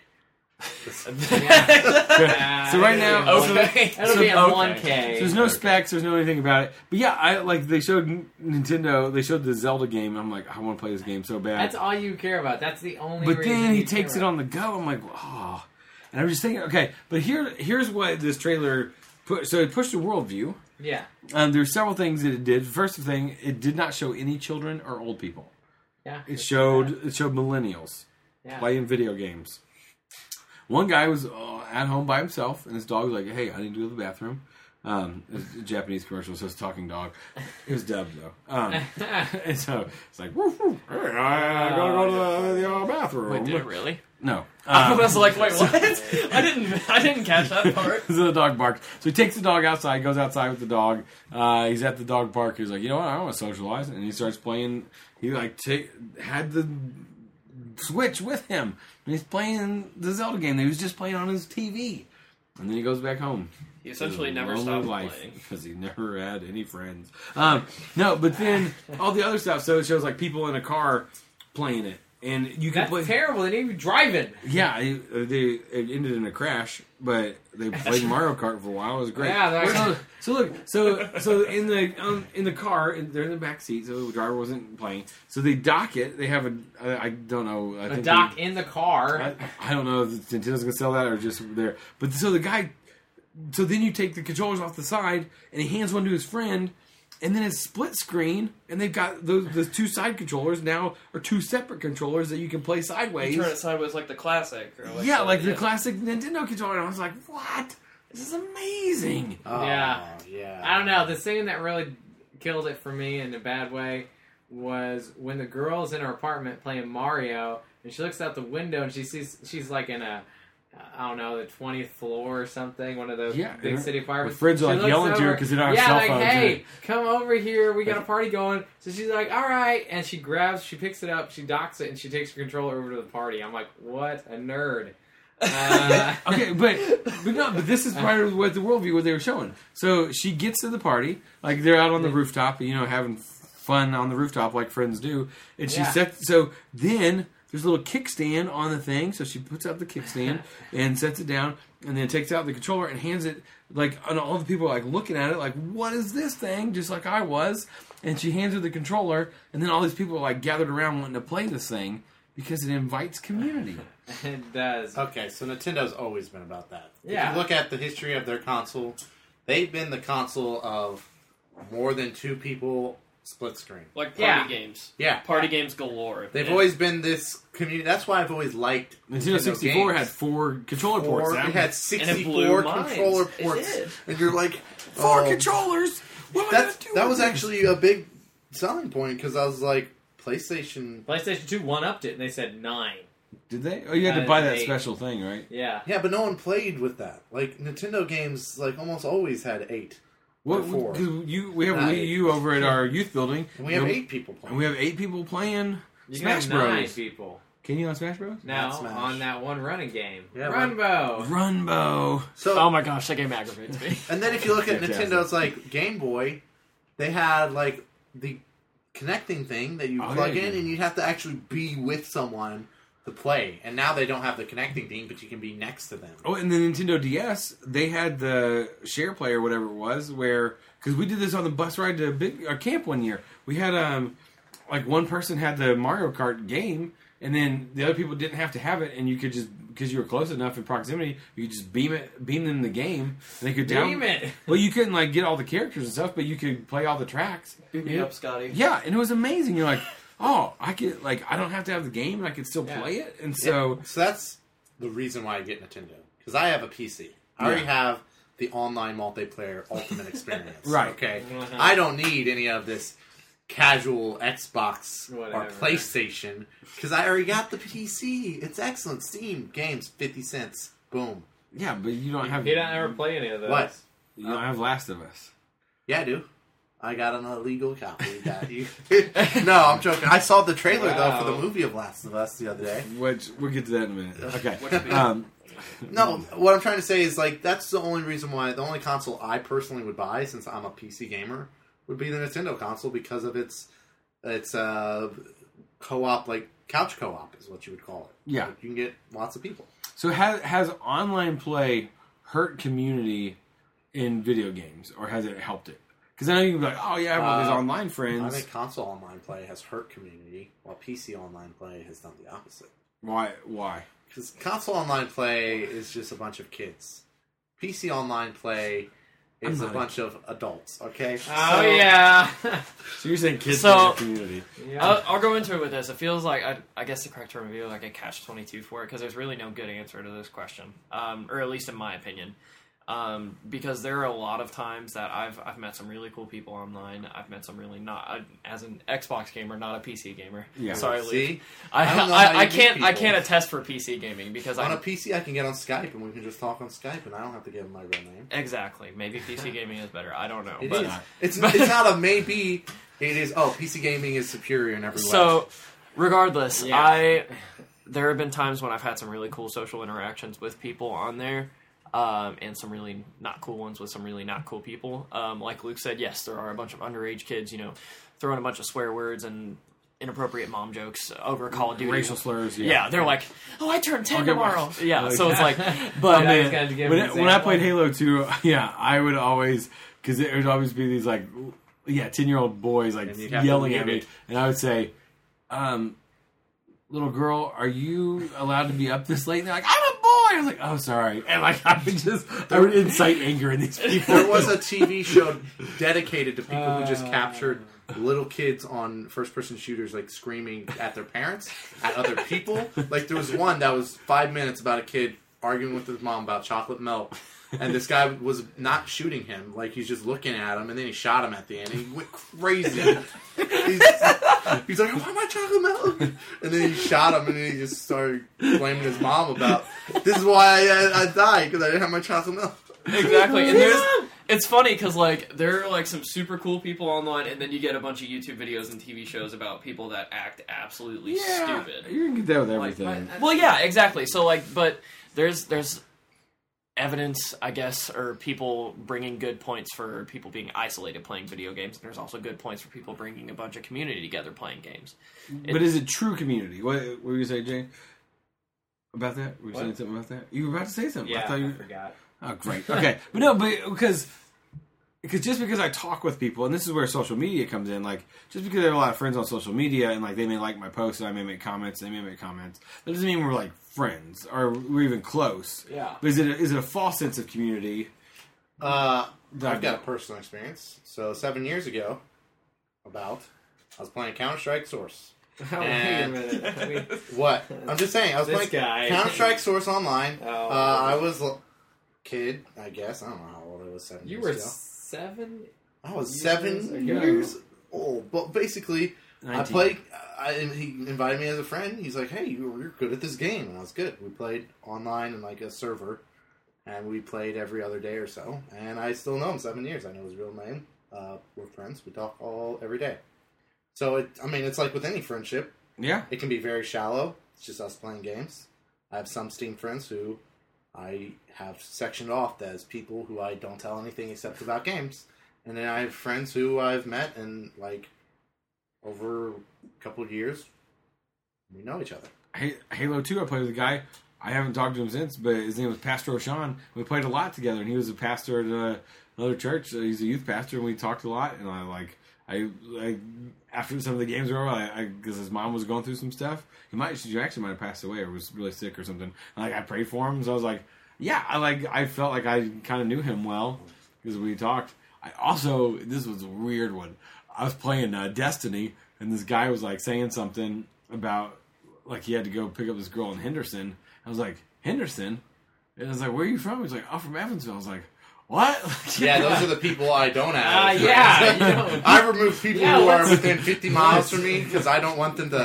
So right now, Okay. It'll be a Okay. 1K. so there's no specs, there's no anything about it. But yeah, I like they showed Nintendo, they showed the Zelda game. I'm like, I want to play this game so bad. That's all you care about. That's the only But reason then he you care takes it about on the go. I'm like, oh. And I'm just thinking, okay, but here's what this trailer put. So it pushed a worldview. Yeah. There's several things that it did. First thing, it did not show any children or old people. Yeah. It showed millennials Yeah. playing video games. One guy was at home by himself, and his dog was like, "Hey, I need to go to the bathroom." It was a Japanese commercial, so it's talking dog. It was dubbed though, and so it's like, "Woof, woof, hey, I gotta go to the bathroom." Wait, did it really? No. I was like, wait, what? I didn't catch that part. So the dog barks. So he takes the dog outside, goes outside with the dog. He's at the dog park. He's like, you know what? I want to socialize. And he starts playing. He had the Switch with him. And he's playing the Zelda game that he was just playing on his TV. And then he goes back home. He essentially never Lonely stopped playing. because he never had any friends. No, but then all the other stuff. So it shows like people in a car playing it. And you can That's play. terrible. They didn't even drive it. Yeah, it ended in a crash, but they played Mario Kart for a while. It was great. Yeah, so look, so in the car, they're in the back seat, so the driver wasn't playing. So they dock it. They have I don't know. I A think dock in the car. I don't know if Nintendo's gonna sell that or just there. But so the guy, so then you take the controllers off the side, and he hands one to his friend, and then it's split screen, and they've got the two side controllers now are two separate controllers that you can play sideways. You turn it sideways like the classic. Or the classic Nintendo controller. And I was like, what? This is amazing. Oh, Yeah. yeah. I don't know. The scene that really killed it for me in a bad way was when the girl's in her apartment playing Mario, and she looks out the window and she sees she's like in a, I don't know, the 20th floor or something, one of those big city apartments. Her friends are She like looks yelling to her over- because they don't have cell like, phones. hey, come over here, we got a party going. So she's like, all right, and she picks it up, she docks it, and she takes her controller over to the party. I'm like, what a nerd. Okay, but this is part of what the worldview what they were showing. So she gets to the party, like they're out on the rooftop, having fun on the rooftop like friends do, and she sets. So then there's a little kickstand on the thing, so she puts out the kickstand and sets it down, and then takes out the controller and hands it. Like, and all the people are like looking at it, like, what is this thing? Just like I was, and she hands her the controller, and then all these people are like gathered around wanting to play this thing because it invites community. It does. Okay, so Nintendo's always been about that. Yeah. If you look at the history of their console, they've been the console of more than two people split screen. Like party Yeah. games. Yeah. Party games galore. They've And- always been this community. That's why I've always liked Nintendo 64 games. had 4 controller ports. It had And it blew 64 minds. controller It ports. did. And you're like, 4 oh, controllers. What am I gonna do that with was this? actually a big selling point because I was like, PlayStation. PlayStation 2 one-upped it, and they said 9. Did they? Oh, you had to buy that 8. special thing, right? Yeah. Yeah, but no one played with that. Like Nintendo games, like almost always had 8. What? 4. Because we have a Wii U over at our youth building, And we have 8 people and playing. we have 8 people playing You Smash can have 9 Bros. people. Can you on Smash Bros? Now, Smash. on that one running game. Yeah, Runbow! Runbow. So, Oh my gosh, that game aggravates me. and then if you look at Fantastic. Nintendo's like Game Boy, they had like the connecting thing that you Oh, plug yeah, in, yeah. and you'd have to actually be with someone to play. And now they don't have the connecting thing, but you can be next to them. Oh, and the Nintendo DS, they had the Share Play or whatever it was, where because we did this on the bus ride to camp one year. We had like one person had the Mario Kart game, and then the other people didn't have to have it, and you could just because you were close enough in proximity, you could just beam them the game, and they could Beam it! Well, you couldn't like get all the characters and stuff, but you could play all the tracks. Beat me up, Scotty. Yeah, and it was amazing. You're like, oh, I could I don't have to have the game, and I could still play it, and so So that's the reason why I get Nintendo. Because I have a PC. I already have the online multiplayer ultimate experience. Right. Okay. Uh-huh. I don't need any of this casual Xbox or Whatever. PlayStation because I already got the PC. It's excellent. Steam games, 50 cents. Boom. yeah, but you don't have He don't ever play any of those. What? you don't have Last of Us. Yeah, I do. I got an illegal copy. That you. No, I'm joking. I saw the trailer though for the Wow. movie of Last of Us the other day. Which we'll get to that in a minute. Okay. What's it be? No, what I'm trying to say is like that's the only reason why the only console I personally would buy since I'm a PC gamer would be the Nintendo console because of its co-op, like couch co-op is what you would call it. Yeah. Like, you can get lots of people. So has online play hurt community in video games, or has it helped it? Because I know you can be like, oh yeah, I have all these online I friends. think console online play has hurt community, while PC online play has done the opposite. Why? Why? Because console online play is just a bunch of kids. PC online play is I'm a not a bunch of adults. Okay. Oh, yeah. So you're saying kids So- in the community? Yeah. I'll go into it with this. It feels like, I guess the correct term would be like a catch-22 for it, because there's really no good answer to this question, or at least in my opinion. Because there are a lot of times that I've met some really cool people online. I've met some really not, as an Xbox gamer, not a PC gamer. Yeah. Sorry, Luke. See? I I don't know how you I meet can't people. attest for PC gaming because On I a PC, I can get on Skype and we can just talk on Skype, and I don't have to give them my real name. exactly maybe PC gaming is better. I don't know, It but is. It's not a maybe. It is. Oh, PC gaming is superior in every way. so regardless, Yeah. there have been times when I've had some really cool social interactions with people on there. And some really not cool ones with some really not cool people. Like Luke said, yes, there are a bunch of underage kids, throwing a bunch of swear words and inappropriate mom jokes over Call of Duty. Racial slurs. Yeah, they're like, oh, I turned 10 Okay, tomorrow. well- Yeah, Okay. so it's like, but Yeah, he's got to give an When I example. played Halo 2, yeah, I would always because it would always be these 10-year-old boys And you'd have to yelling at mute me, it. and I would say, "Little girl, are you allowed to be up this late?" And they're like, "I'm a boy." I was like, oh, sorry. And like, I would incite anger in these people. There was a TV show dedicated to people who just captured little kids on first-person shooters, like screaming at their parents, at other people. Like there was one that was 5 minutes about a kid arguing with his mom about chocolate milk. And this guy was not shooting him. Like, he's just looking at him, and then he shot him at the end. He went crazy. He's like, why my chocolate milk? And then he shot him, and then he just started blaming his mom about, this is why I died, because I didn't have my chocolate milk. Exactly. And it's funny, because, like, there are, like, some super cool people online, and then you get a bunch of YouTube videos and TV shows about people that act absolutely stupid. You can get that with everything. Well, yeah, exactly. So, like, but there's evidence, I guess, or people bringing good points for people being isolated playing video games. And there's also good points for people bringing a bunch of community together playing games. But is it true community? What were you saying, Jay? About that? Were you saying something about that? You were about to say something. Yeah, I thought you forgot. Oh, great. Okay. But no, because just because I talk with people, and this is where social media comes in, like, just because I have a lot of friends on social media, and, like, they may like my posts, and I may make comments, that doesn't mean we're, like, friends, or we're even close. Yeah. But is it a false sense of community? I've got a personal experience. So 7 years ago, I was playing Counter-Strike Source. Oh, wait a minute. What? I'm just saying, I was This playing guy. Counter-Strike Source online. Oh. I was a kid, I guess. I don't know how old I was 7 You years were ago. 7? I was years 7 ago. years old. But basically, 19. he invited me as a friend. He's like, hey, you're good at this game. And I was good. We played online in like a server. And we played every other day or so. And I still know him 7 years. I know his real name. We're friends. We talk every day. So, it's like with any friendship. Yeah. It can be very shallow. It's just us playing games. I have some Steam friends who I have sectioned off as people who I don't tell anything except about games. And then I have friends who I've met and, like, over a couple of years, we know each other. Halo 2, I played with a guy. I haven't talked to him since, but his name was Pastor O'Shawn. We played a lot together, and he was a pastor at another church. He's a youth pastor, and we talked a lot. And I after some of the games were over, because his mom was going through some stuff. She actually might have passed away or was really sick or something. And, I prayed for him, so I was like, yeah, I felt like I kind of knew him well because we talked. This was a weird one. I was playing Destiny, and this guy was saying something about he had to go pick up this girl in Henderson. I was like, Henderson? And I was like, where are you from? He's like, I'm from Evansville. I was like, what? Yeah, those are the people I don't have. Yeah. You don't. I remove people who are within 50 miles from me because I don't want them to...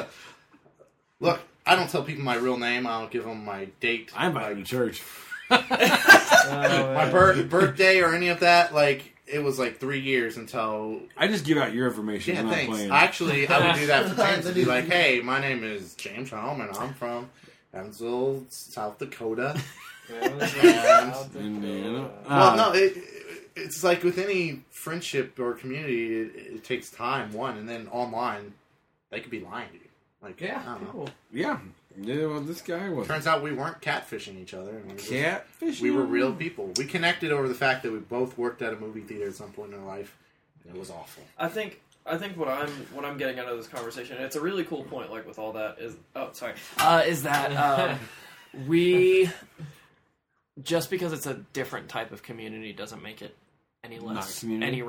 Look, I don't tell people my real name. I don't give them my date. I invite them to church. My birthday or any of that, it was 3 years until... I just give out your information. Yeah, when thanks. I'm playing. Actually, I would do that for James to be like, hey, my name is James Helm, and I'm from Evansville, South Dakota. Indiana. Well, no, it's like with any friendship or community, it takes time, and then online, they could be lying to you. Yeah, I don't know. cool. Yeah. Yeah, well, this guy was. Turns out we weren't catfishing each other. And Catfishing? We were real people. We connected over the fact that we both worked at a movie theater at some point in our life. And it was awful. I think what I'm getting out of this conversation, and it's a really cool point, with all that is is that we just because it's a different type of community doesn't make it any less any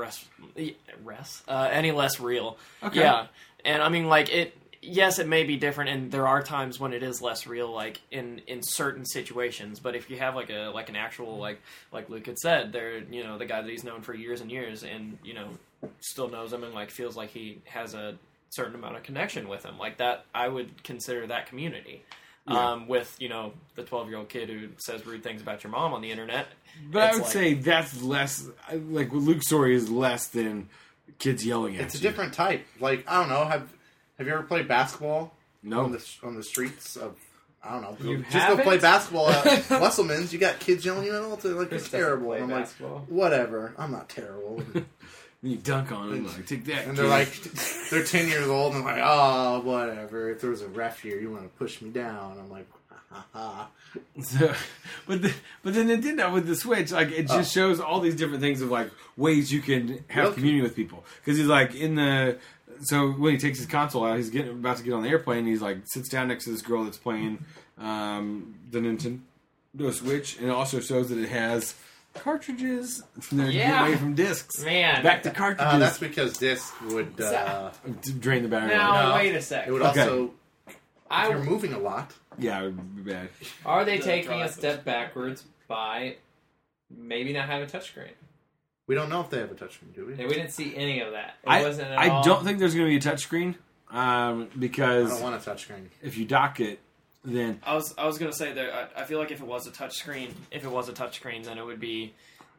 less real. Okay. Yeah, and it. Yes, it may be different, and there are times when it is less real, in certain situations. But if you have an actual like Luke had said, there the guy that he's known for years and years, and still knows him and feels like he has a certain amount of connection with him, that I would consider that community. Yeah. With the 12-year-old kid who says rude things about your mom on the internet. But I would say that's less. With Luke's story is less than kids yelling at you. It's a different type. I don't know. Have you ever played basketball? No. On the streets of, I don't know. You Just go haven't? play basketball at Wesselman's. You got kids yelling at you all the time. It's terrible. Play And I'm basketball. whatever. I'm not terrible. You dunk on them, take that. And kid. they're 10 years old and oh, whatever. If there was a ref here, you want to push me down. I'm like, ha ha. So, but then it did that with the Switch. It just shows all these different things of ways you can have community with people. Because he's so when he takes his console out, he's about to get on the airplane. He's sits down next to this girl that's playing the Switch, and it also shows that it has cartridges. They're Yeah. away from discs. Man. Back to cartridges. That's because disc would So- to drain the battery. Now, No. wait a sec. it would Okay. also if you're I, moving a lot. Yeah, it would be bad. are they The taking a drive. step backwards by maybe not having a touchscreen? We don't know if they have a touchscreen, do we? Yeah, we didn't see any of that. It I wasn't at all. don't think there's going to be a touchscreen I because don't want a touchscreen. if you dock it, then I was gonna say that I feel like if it was a touchscreen, then it would be,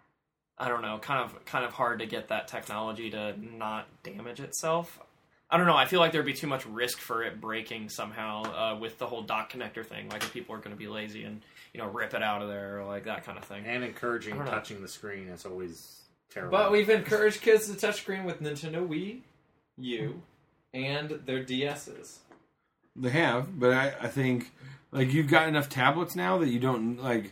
I don't know, kind of hard to get that technology to not damage itself. I don't know. I feel like there'd be too much risk for it breaking somehow with the whole dock connector thing. Like if people are going to be lazy and rip it out of there or like that kind of thing. And encouraging I don't know. touching the screen is always terrible. But we've encouraged kids to touchscreen with Nintendo Wii U and their DSs. they have. But I think like you've got enough tablets now that you don't like.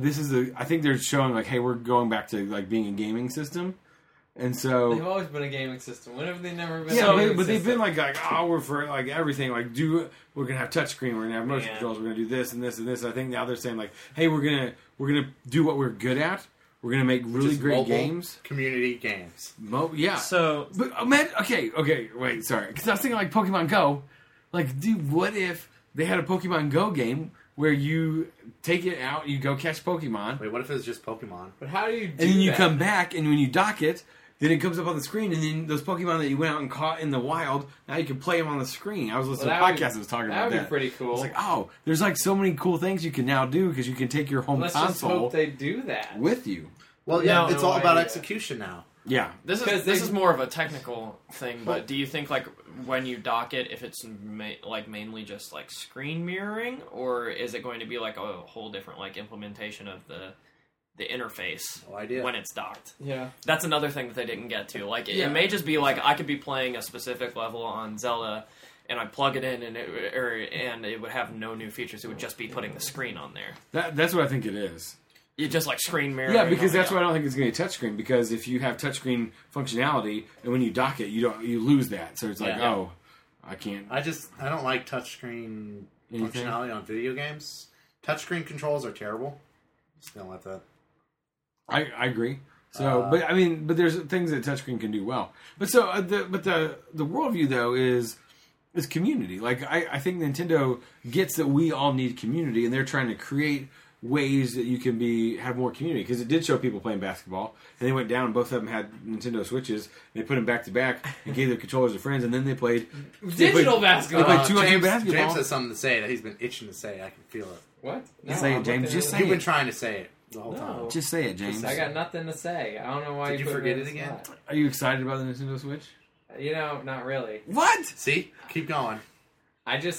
I think they're showing like, hey, we're going back to like being a gaming system, and so They've always been a gaming system. When have they never been? yeah, a gaming but they've system? been like oh, we're for like everything. Like we're gonna have touchscreen, we're gonna have motion Yeah. controls, we're gonna do this and this and this. I think now they're saying like, hey, we're gonna do what we're good at. We're gonna make really Just great mobile games. community games. Yeah. So But man, okay, wait, sorry. Because I was thinking like Pokemon Go. Like, dude, what if they had a Pokemon Go game where you take it out, you go catch Pokemon, Wait, what if it's just Pokemon? But how do you do and then you that? come back, and when you dock it, then it comes up on the screen, and then those Pokemon that you went out and caught in the wild, now you can play them on the screen. I was listening Well, to a that would- podcast that was talking That about would that. be pretty cool. I was like, oh, there's like so many cool things you can now do because you can take your home Let's just console hope they do that. with you. Well, yeah, No, it's no all about idea. execution now. Yeah. this Because is they- more of a technical thing. But do you think like when you dock it, if it's mainly just like screen mirroring, or is it going to be like a whole different like implementation of the interface No idea. when it's docked? Yeah. That's another thing that they didn't get to. Like, Yeah. it may just be like I could be playing a specific level on Zelda, and I plug it in, and it would have no new features. It would just be putting the screen on there. That's what I think it is. You just like screen mirroring. Yeah, because that's why. why I don't think it's going to be touchscreen. Because if you have touchscreen functionality, and when you dock it, you lose that. So it's like, Yeah. oh, I can't. I don't like touchscreen Anything? functionality on video games. Touchscreen controls are terrible. Just don't like that. I agree. So, but there's things that touchscreen can do well. But so, the worldview though is community. Like I think Nintendo gets that we all need community, and they're trying to create ways that you can have more community, because it did show people playing basketball, and they went down and both of them had Nintendo Switches, and they put them back to back and gave their controllers to friends, and then they played Digital They basketball. played 200 basketball. James has something to say that he's been itching to say. I can feel it. What? Say it, I'm James. looking Just at say You've it. been trying to say it the whole No. time. Just say it, James. I got nothing to say. I don't know why Did you put me forget on it the again? spot. Are you excited about the Nintendo Switch? Not really. What? See? Keep going. I don't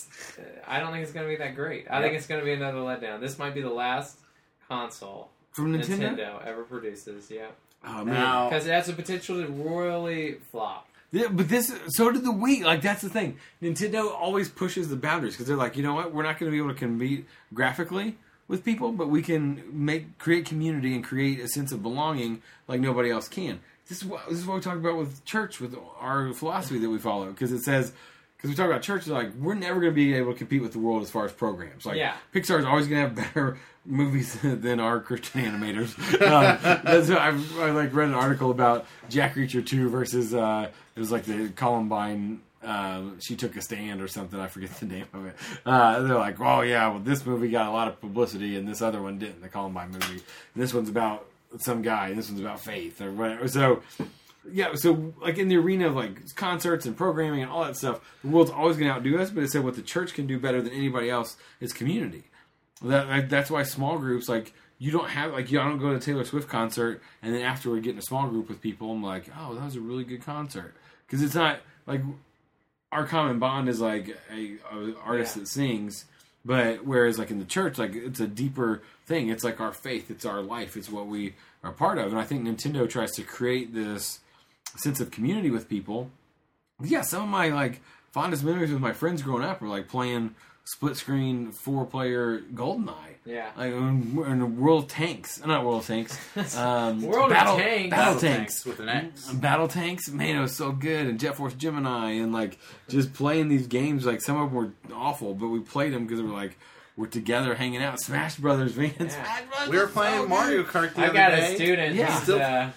think it's going to be that great. I think it's going to be another letdown. This might be the last console From Nintendo? Nintendo ever produces, yeah. Oh man. Now, Because it has the potential to royally flop. Yeah, but so did the Wii. Like, that's the thing. Nintendo always pushes the boundaries because they're like, you know what? We're not going to be able to compete graphically with people, but we can create community and create a sense of belonging like nobody else can. This is what we talk about with church, with our philosophy that we follow. Because it says, because we talk about church, like, we're never going to be able to compete with the world as far as programs. Like, Yeah. Pixar is always going to have better movies than our Christian animators. That's I read an article about Jack Reacher 2 versus it was like the Columbine. She took a stand or something. I forget the name of it. They're like, oh yeah, well this movie got a lot of publicity and this other one didn't. The Columbine movie. And this one's about some guy. And this one's about faith or whatever. So. Yeah, so like in the arena of like concerts and programming and all that stuff, the world's always going to outdo us. But it said what the church can do better than anybody else is community. That's why small groups, like you don't have like I don't go to a Taylor Swift concert and then afterward get in a small group with people. I'm like, oh, that was a really good concert, because it's not like our common bond is like a artist that sings. But whereas like in the church, like it's a deeper thing. It's like our faith. It's our life. It's what we are part of. And I think Nintendo tries to create this sense of community with people. Yeah, some of my like fondest memories with my friends growing up were like playing split screen 4-player GoldenEye. Yeah. Like in World of Tanks, not World of Tanks. World of Tanks. Battle Tanks with an X. Battle Tanks, man, it was so good. And Jet Force Gemini, and like just playing these games. Like some of them were awful, but we played them because we were like, we're together hanging out. Smash Brothers, man. Yeah. Smash Brothers We were is playing so Mario good. Kart the I other got day. a student. Yeah.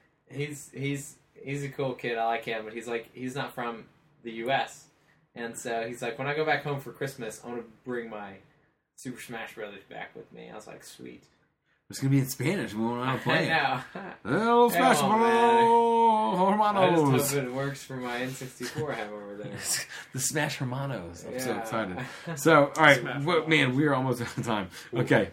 He's a cool kid. I like him, but he's not from the U.S. And so he's like, when I go back home for Christmas, I want to bring my Super Smash Brothers back with me. I was like, sweet. It's gonna be in Spanish. We won't know how to play it. I Hello, Smash Come on, Bros. I just Hermanos. hope it works for my N64 I have over there. The Smash Hermanos. I'm so Yeah. excited. So, all right, Smash well, man, we are almost out of time. Okay,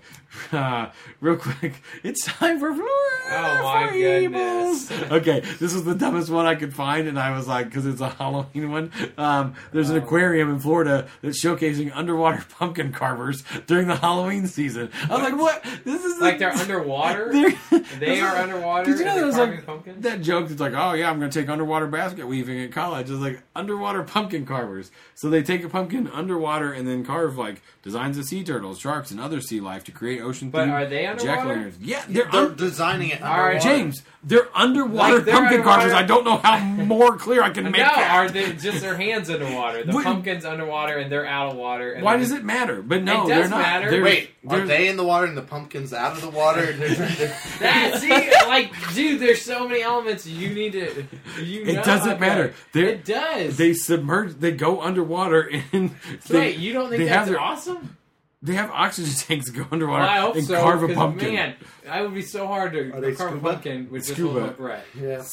real quick, it's time for Flora. Oh, my for goodness. Ebles. Okay, this was the dumbest one I could find, and I was like, because it's a Halloween one. There's an aquarium in Florida that's showcasing underwater pumpkin carvers during the Halloween season. I was like, what? This is Like they're underwater? They are underwater? Did you know and there they're was carving like pumpkins? that joke that's like, oh yeah, I'm going to take underwater basket weaving at college. It's like underwater pumpkin carvers. So they take a pumpkin underwater and then carve like designs of sea turtles, sharks, and other sea life to create ocean But themed are they underwater? jack-o'-lanterns. Yeah, They're designing it. All right, underwater. James, they're underwater Like, they're pumpkin underwater- carvers. I don't know how more clear I can make No, that. are they just their hands underwater? The Wait. pumpkin's underwater and they're out of water. And Why then- does it matter? But no, It they're does not. matter. They're- Wait, are they're- they in the water and the pumpkin's out of the water? That, see, like, dude, there's so many elements you need to. It doesn't matter. It does. They submerge. They go underwater and Wait, you don't think they have that's their- awesome? They have oxygen tanks that go underwater Well, I hope and so. carve a 'cause, pumpkin. Man, that would be so hard to Are they carve a scuba? pumpkin with just a Scuba. little bit of bread. yeah.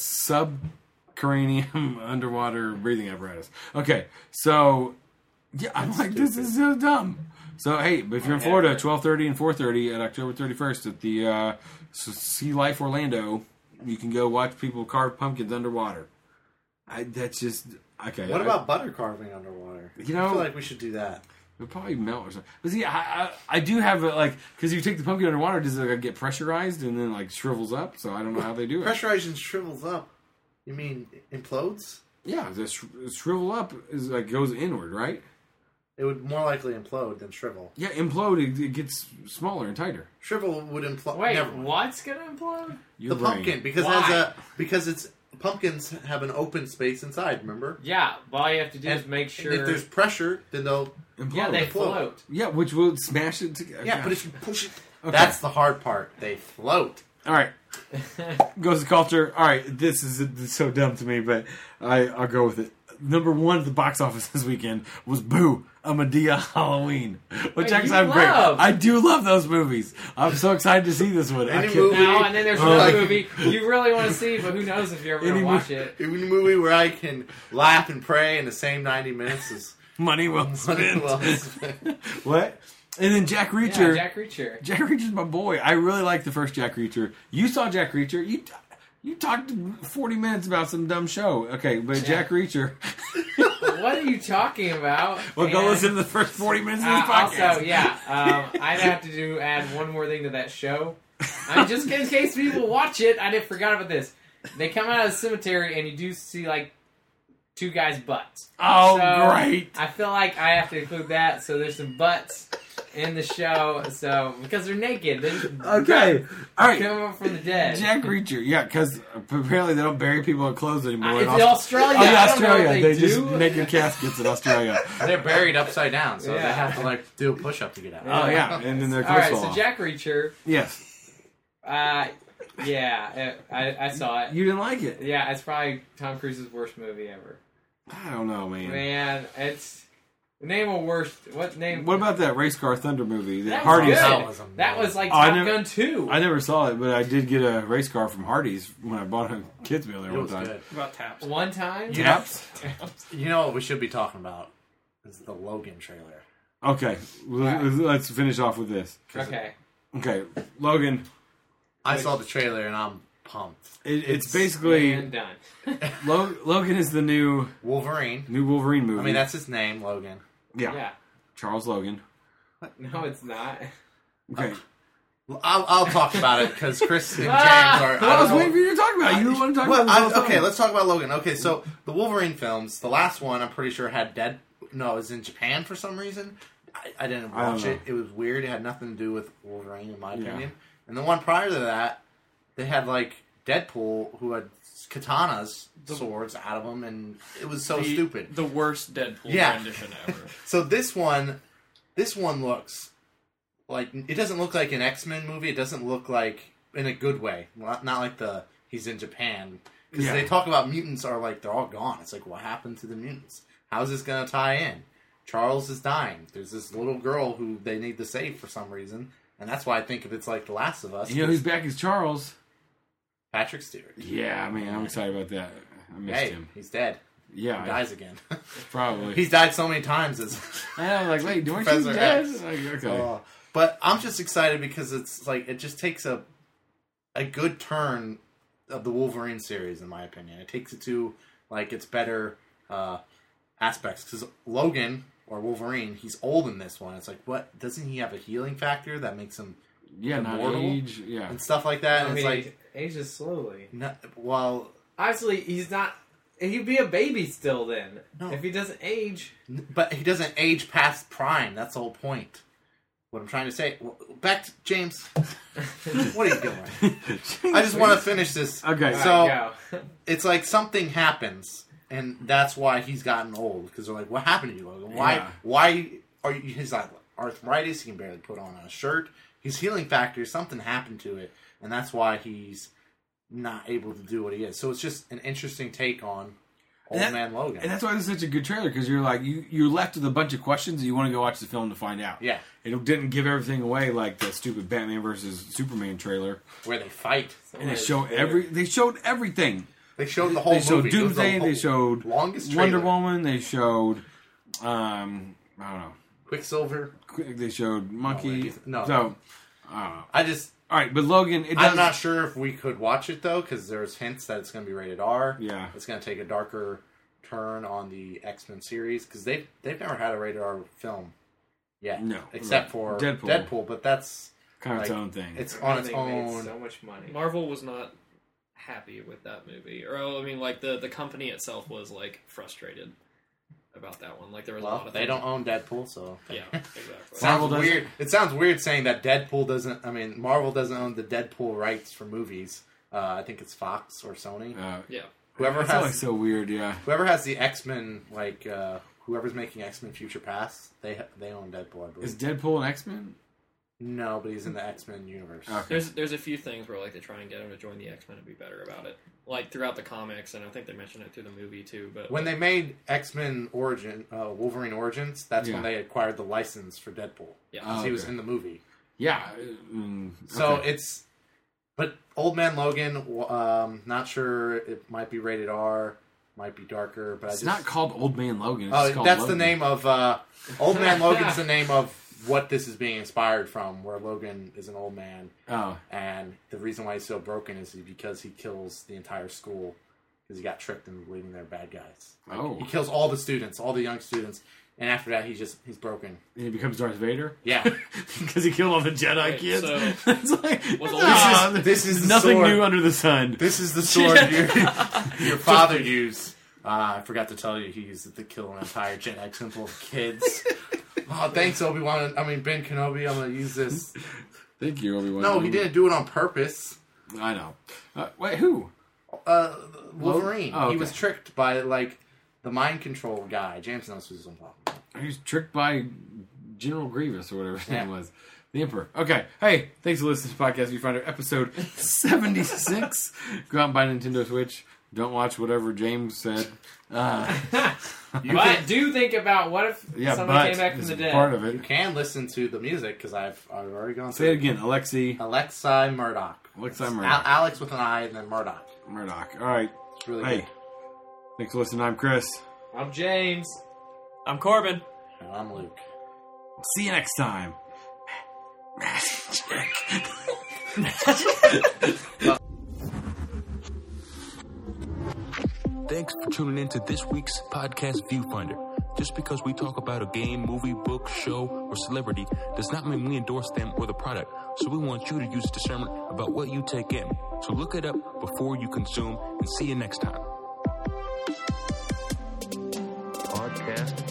Subterranean underwater breathing apparatus. Okay, so yeah, I'm like, this is so dumb. So hey, but if you're in Florida, 12:30 and 4:30 at October 31st at the Sea Life Orlando, you can go watch people carve pumpkins underwater. That's just okay. What about butter carving underwater? You know- I feel like we should do that. It'll probably melt or something. But see, I do have it like because you take the pumpkin underwater, does it like, get pressurized and then like shrivels up? So I don't know how they do it. Pressurization shrivels up. You mean implodes? Yeah, the shrivel up is like goes inward, right? It would more likely implode than shrivel. Yeah, implode. It gets smaller and tighter. Shrivel would implode. Wait, Never mind. what's gonna implode? Your The brain. pumpkin because Why? because it's pumpkins have an open space inside. Remember, Yeah, but all you have to do and is make sure. if there's pressure, then they'll. Implode. Yeah, they implode. float. Yeah, which will smash it together. Yeah, but if you push it, Okay. that's the hard part. They float. All right, goes to culture. All right, this is so dumb to me, but I'll go with it. Number one at the box office this weekend was Boo, a Medea Halloween, which Wait, actually you I'm great. love. I do love those movies. I'm so excited to see this one. I Any can't- movie- No, and then there's Oh, another like- movie you really want to see, but who knows if you're ever Any gonna watch it. Even a movie where I can laugh and pray in the same 90 minutes is Money well spent. well spent. What? And then Jack Reacher. Yeah, Jack Reacher. Jack Reacher's my boy. I really like the first Jack Reacher. You saw Jack Reacher. You talked 40 minutes about some dumb show. Okay, but Jack Reacher. What are you talking about? Well, go And, listen to the first 40 minutes of this podcast. Also, yeah, I'd have to add one more thing to that show. Just in case people watch it, I forgot about this. They come out of the cemetery and you do see like two guys' butts. Oh, So, great. I feel like I have to include that. So there's some butts in the show. So because they're naked, they're just Okay. All right. come up from the dead. Jack Reacher. Yeah, because apparently they don't bury people in clothes anymore. It's in Australia. Oh, yeah, I don't know Australia. what They they just do. naked caskets in Australia. They're buried upside down, so they Yeah. have to like do a push up to get out. Oh, yeah. And then their All clothes right, fall so off. Jack Reacher. Yes. Yeah, I saw it. You didn't like it. Yeah, it's probably Tom Cruise's worst movie ever. I don't know, man. Man, it's name a worst. What name? What about that race car thunder movie? That was Hardy's. good. That was That was like Oh, I Top never- Gun 2. I never saw it, but I did get a race car from Hardy's when I bought a kids meal there It one was time. good. About taps. One time. You know, you know what we should be talking about is the Logan trailer. Okay, Right. let's finish off with this. Okay. Okay, Logan. I saw the trailer and I'm pumped. It's basically And done. Logan is the new Wolverine. Wolverine movie. I mean, that's his name, Logan. yeah, Yeah. Charles Logan. No, it's not. Okay, I'll talk about it because Chris and James Ah! are. I was don't know- waiting for you to talk about it. You don't want to talk Well, about it. the whole okay, time. let's talk about Logan. Okay, so the Wolverine films, the last one I'm pretty sure had No, it was in Japan for some reason. I didn't I don't watch know. it. It was weird. It had nothing to do with Wolverine, in my Yeah. opinion. And the one prior to that, they had like Deadpool who had katanas, swords out of them, and it was so stupid. The worst Deadpool Yeah. rendition ever. So this one looks like it doesn't look like an X-Men movie. It doesn't look like in a good way. Not like he's in Japan. Because they talk about mutants are like, they're all gone. It's like, what happened to the mutants? How's this going to tie in? Charles is dying. There's this little girl who they need to save for some reason. And that's why I think if it's like The Last of Us. You know who's back as Charles? Patrick Stewart. Yeah, I mean, I'm excited about that. I missed him. He's dead. Yeah. He dies again. Probably. He's died so many times. I know, like, wait, weren't you Professor dead? X. Like, okay. But I'm just excited because it's like, it just takes a good turn of the Wolverine series, in my opinion. It takes it to like its better aspects. Because Logan or Wolverine, he's old in this one. It's like, what? Doesn't he have a healing factor that makes him immortal? Not age. Yeah, and stuff like that. I And mean, it's like, he ages slowly. Obviously, he's not. He'd be a baby still then. No. If he doesn't age. but he doesn't age past prime. That's the whole point. What I'm trying to say. Back to James. What are you doing? I just want to finish this. Okay. So it's like something happens, and that's why he's gotten old. Because they're like, "What happened to you, Logan? Why are you?" He's like arthritis. He can barely put on a shirt. His healing factor. Something happened to it, and that's why he's not able to do what he is. So it's just an interesting take on Old Man Logan. And that's why this is such a good trailer, because you're like, you're left with a bunch of questions and you want to go watch the film to find out. Yeah. It didn't give everything away like the stupid Batman versus Superman trailer. Where they fight. And they showed everything. They showed the whole movie. They showed movie. Doomsday, they showed longest Wonder Woman, they showed, I don't know. Quicksilver. They showed Monkey. No. So, all right, but Logan, I'm not sure if we could watch it, though, because there's hints that it's going to be rated R. Yeah. It's going to take a darker turn on the X-Men series, because they've never had a rated R film yet. No. Except for Deadpool, but that's kind of its own thing. It's on its own. Made so much money. Marvel was not happy with that movie. Or, I mean, like, the company itself was, like, frustrated about that one. Like, there was a lot of they don't own Deadpool, so... Yeah, exactly. Sounds weird. It sounds weird saying that Deadpool doesn't... I mean, Marvel doesn't own the Deadpool rights for movies. I think it's Fox or Sony. Yeah. Whoever has... like so weird, yeah. Whoever has the X-Men, like, whoever's making X-Men Future Past, they own Deadpool, I believe. Is Deadpool an X-Men? No, but he's in the X-Men universe. Okay. There's a few things where like they try and get him to join the X-Men and be better about it. Like throughout the comics, and I think they mentioned it through the movie too. But when they made X-Men Wolverine Origins, that's when they acquired the license for Deadpool. Yeah, because he was in the movie. Yeah. So it's, but Old Man Logan, not sure. It might be rated R, might be darker, but it's not called Old Man Logan. It's called Logan. The name of Old Man Logan's the name of what this is being inspired from, where Logan is an old man. Oh. And the reason why he's so broken is because he kills the entire school because he got tricked into believing they're bad guys. He kills all the students, all the young students, and after that he's broken. And he becomes Darth Vader? Yeah. Because he killed all the Jedi kids. So it's like, this is nothing sword. New under the sun. This is the sword your father used. I forgot to tell you he used it to kill an entire Jedi temple of kids. Oh, thanks, Obi-Wan. Ben Kenobi. I'm going to use this. Thank you, Obi-Wan. No, he didn't do it on purpose. I know. Wait, who? Wolverine. Oh, okay. He was tricked by, like, the mind control guy. James knows who I'm talking about. He was tricked by General Grievous or whatever his name was. The Emperor. Okay. Hey, thanks for listening to Podcast Viewfinder, episode 76. Go out and buy Nintendo Switch. Don't watch whatever James said. But do think about what if somebody came back from the dead. Part of it. You can listen to the music because I've already gone through. Say it again, Alexei Murdoch. Alex with an I and then Murdoch. Murdoch. All right. It's really good. Thanks for listening. I'm Chris. I'm James. I'm Corbin. And I'm Luke. See you next time. Thanks for tuning in to this week's Podcast Viewfinder. Just because we talk about a game, movie, book, show, or celebrity does not mean we endorse them or the product. So we want you to use discernment about what you take in. So look it up before you consume, and see you next time. Podcast